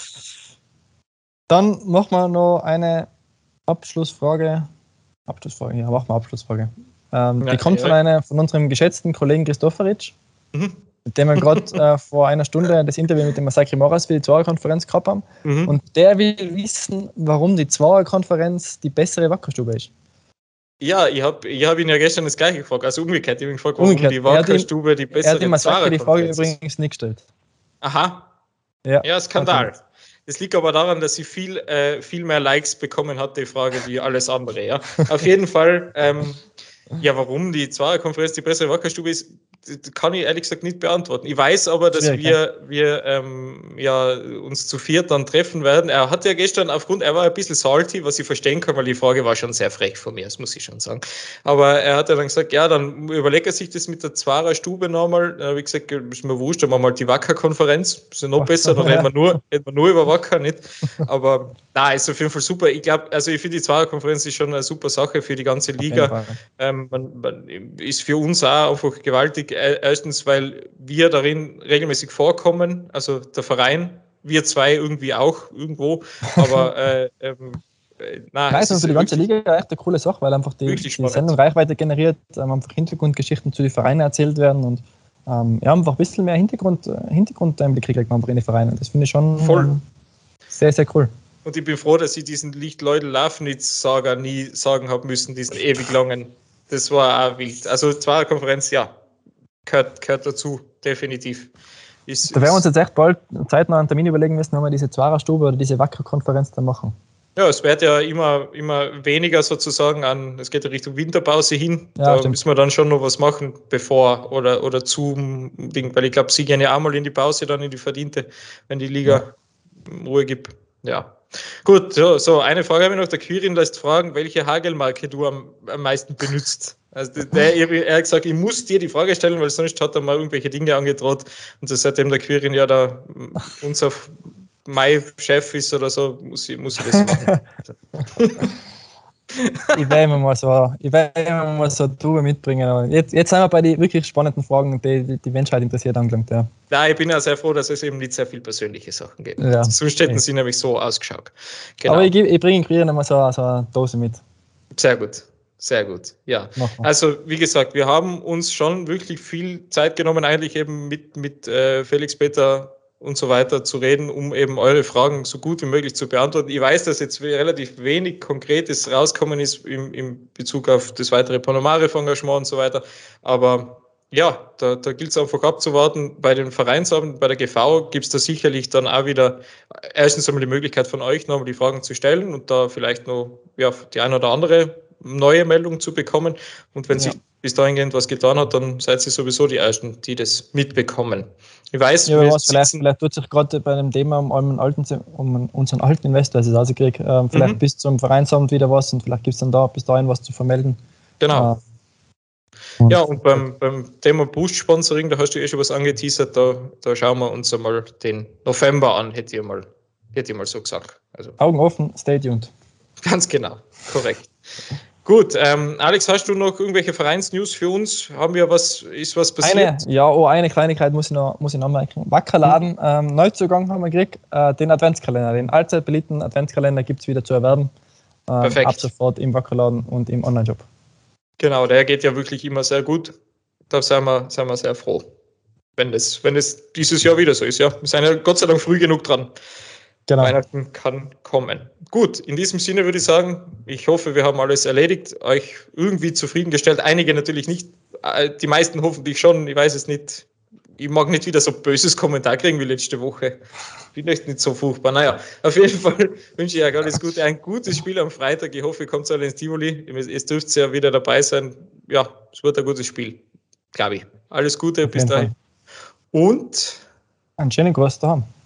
Dann machen wir noch eine Abschlussfrage. Abschlussfrage, ja, machen wir Abschlussfrage. Ähm, ja, die kommt ja. von, einer, von unserem geschätzten Kollegen Christofferitsch, mhm. mit dem wir gerade äh, vor einer Stunde das Interview mit dem Masaki Moras für die Zwarer-Konferenz gehabt haben. Mhm. Und der will wissen, warum die Zwarer-Konferenz die bessere Wackerstube ist.
Ja, ich habe ich hab ihn ja gestern das Gleiche gefragt, also umgekehrt. Ich habe ihn gefragt, warum umgekehrt. die Wackerstube die bessere Zwarer-Konferenz ist. Er hat dem Masaki die Frage übrigens nicht gestellt. Aha. Ja, ja Skandal. Das liegt aber daran, dass sie viel, äh, viel mehr Likes bekommen hat, die Frage, wie alles andere. Ja. Auf jeden Fall, ähm, ja, warum die Zwarer-Konferenz die bessere Wackerstube ist, kann ich ehrlich gesagt nicht beantworten. Ich weiß aber, dass Schwierig, wir, wir ähm, ja, uns zu viert dann treffen werden. Er hat ja gestern aufgrund, er war ein bisschen salty, was ich verstehen kann, weil die Frage war schon sehr frech von mir, das muss ich schon sagen. Aber er hat ja dann gesagt, ja, dann überlegt er sich das mit der Zwarer Stube nochmal. Dann habe ich gesagt, ist mir wurscht, dann machen wir mal die Wacker-Konferenz. Ist ja noch besser, dann reden wir nur, reden wir nur über Wacker, nicht? Aber nein, ist auf jeden Fall super. Ich glaube, also ich finde, die Zwarer-Konferenz ist schon eine super Sache für die ganze Liga. Ähm, man, man ist für uns auch einfach gewaltig. Erstens, weil wir darin regelmäßig vorkommen, also der Verein, wir zwei irgendwie auch irgendwo, aber äh, ähm,
nein, es ist für die ganze Liga echt eine coole Sache, weil einfach die, die Sendung Reichweite generiert, ähm, einfach Hintergrundgeschichten zu den Vereinen erzählt werden und ähm, ja, einfach ein bisschen mehr Hintergrund, Hintergrundeinblicke kriegt man einfach in die Vereine. Das finde ich schon
voll
ähm, sehr, sehr cool.
Und ich bin froh, dass ich diesen Licht-Leute-Lafnitz-Saga nie sagen habe müssen, diesen ewig langen. Das war auch wild. Also Zwarer-Konferenz, ja, gehört, gehört dazu, definitiv. ist,
Da werden wir uns
ist
jetzt echt bald zeitnah einen Termin überlegen müssen, wenn wir diese Zwarer-Stube oder diese Wacker-Konferenz dann machen.
ja, es wird ja immer, immer weniger sozusagen an, es geht ja Richtung Winterpause hin.
Ja,
Da
stimmt.
müssen wir dann schon noch was machen, bevor oder, oder zum Ding, weil ich glaube, sie gehen ja auch mal in die Pause, dann in die verdiente, wenn die Liga ja. Ruhe gibt. Ja. Gut, so, so eine Frage habe ich noch. Der Quirin lässt fragen, welche Hagelmarke du am, am meisten benutzt. Also der, er hat gesagt, ich muss dir die Frage stellen, weil sonst hat er mal irgendwelche Dinge angedroht. Und so seitdem der Quirin ja da unser Mai-Chef ist oder so, muss ich, muss ich das machen.
Ich werde immer mal so, ich werde immer mal so eine Tube mitbringen. Aber jetzt, jetzt sind wir bei den wirklich spannenden Fragen, die die, die Menschheit interessiert angelangt. Ja.
Nein, ich bin ja sehr froh, dass es eben nicht sehr viel persönliche Sachen gibt.
Ja.
Sonst hätten
Okay.
sie nämlich so ausgeschaut. Genau.
Aber ich, ich bringe Quirin immer so, so eine Dose mit.
Sehr gut. Sehr gut, ja. Also wie gesagt, wir haben uns schon wirklich viel Zeit genommen, eigentlich eben mit, mit äh, Felix, Peter und so weiter zu reden, um eben eure Fragen so gut wie möglich zu beantworten. Ich weiß, dass jetzt relativ wenig Konkretes rauskommen ist im, im Bezug auf das weitere Ponomare-Engagement und so weiter, aber ja, da, da gilt es einfach abzuwarten. Bei den Vereinsabenden, bei der G V gibt es da sicherlich dann auch wieder erstens einmal die Möglichkeit von euch nochmal die Fragen zu stellen und da vielleicht noch ja, die eine oder andere neue Meldung zu bekommen. Und wenn ja. sich bis dahingehend was getan hat, dann seid ihr sowieso die Ersten, die das mitbekommen. Ich weiß,
ja, was, vielleicht, vielleicht tut sich gerade bei dem Thema um, um, alten, um unseren alten Investor, also also krieg, äh, vielleicht mhm. bis zum Vereinsabend wieder was und vielleicht gibt es dann da bis dahin was zu vermelden.
Genau. Äh, und ja, und beim, beim Thema Boost-Sponsoring, da hast du eh schon was angeteasert, da, da schauen wir uns einmal den November an, hätte ich mal, hätte ich mal so gesagt. Also,
Augen offen, stay tuned.
Ganz genau, korrekt. Gut, ähm, Alex, hast du noch irgendwelche Vereinsnews für uns? Haben wir was, ist was passiert?
Eine, ja, oh, eine Kleinigkeit muss ich noch, muss ich noch merken. Wackerladen, ähm, Neuzugang haben wir gekriegt, äh, den Adventskalender, den allzeit beliebten Adventskalender gibt es wieder zu erwerben. Ähm, Perfekt. Ab sofort im Wackerladen und im Online-Shop.
Genau, der geht ja wirklich immer sehr gut. Da sind wir, sind wir sehr froh, wenn das, wenn das dieses Jahr wieder so ist. Ja, wir sind ja Gott sei Dank früh genug dran. Genau. Weihnachten kann kommen. Gut, in diesem Sinne würde ich sagen, ich hoffe, wir haben alles erledigt, euch irgendwie zufriedengestellt. Einige natürlich nicht, die meisten hoffentlich schon, ich weiß es nicht. Ich mag nicht wieder so böses Kommentar kriegen wie letzte Woche. Bin echt nicht so furchtbar. Naja, auf jeden Fall wünsche ich euch alles Gute. Ein gutes Spiel am Freitag. Ich hoffe, ihr kommt alle ins Tivoli. Ihr dürft ja wieder dabei sein. Ja, es wird ein gutes Spiel, glaube ich. Alles Gute, bis dahin. Und
einen schönen Gruß da haben.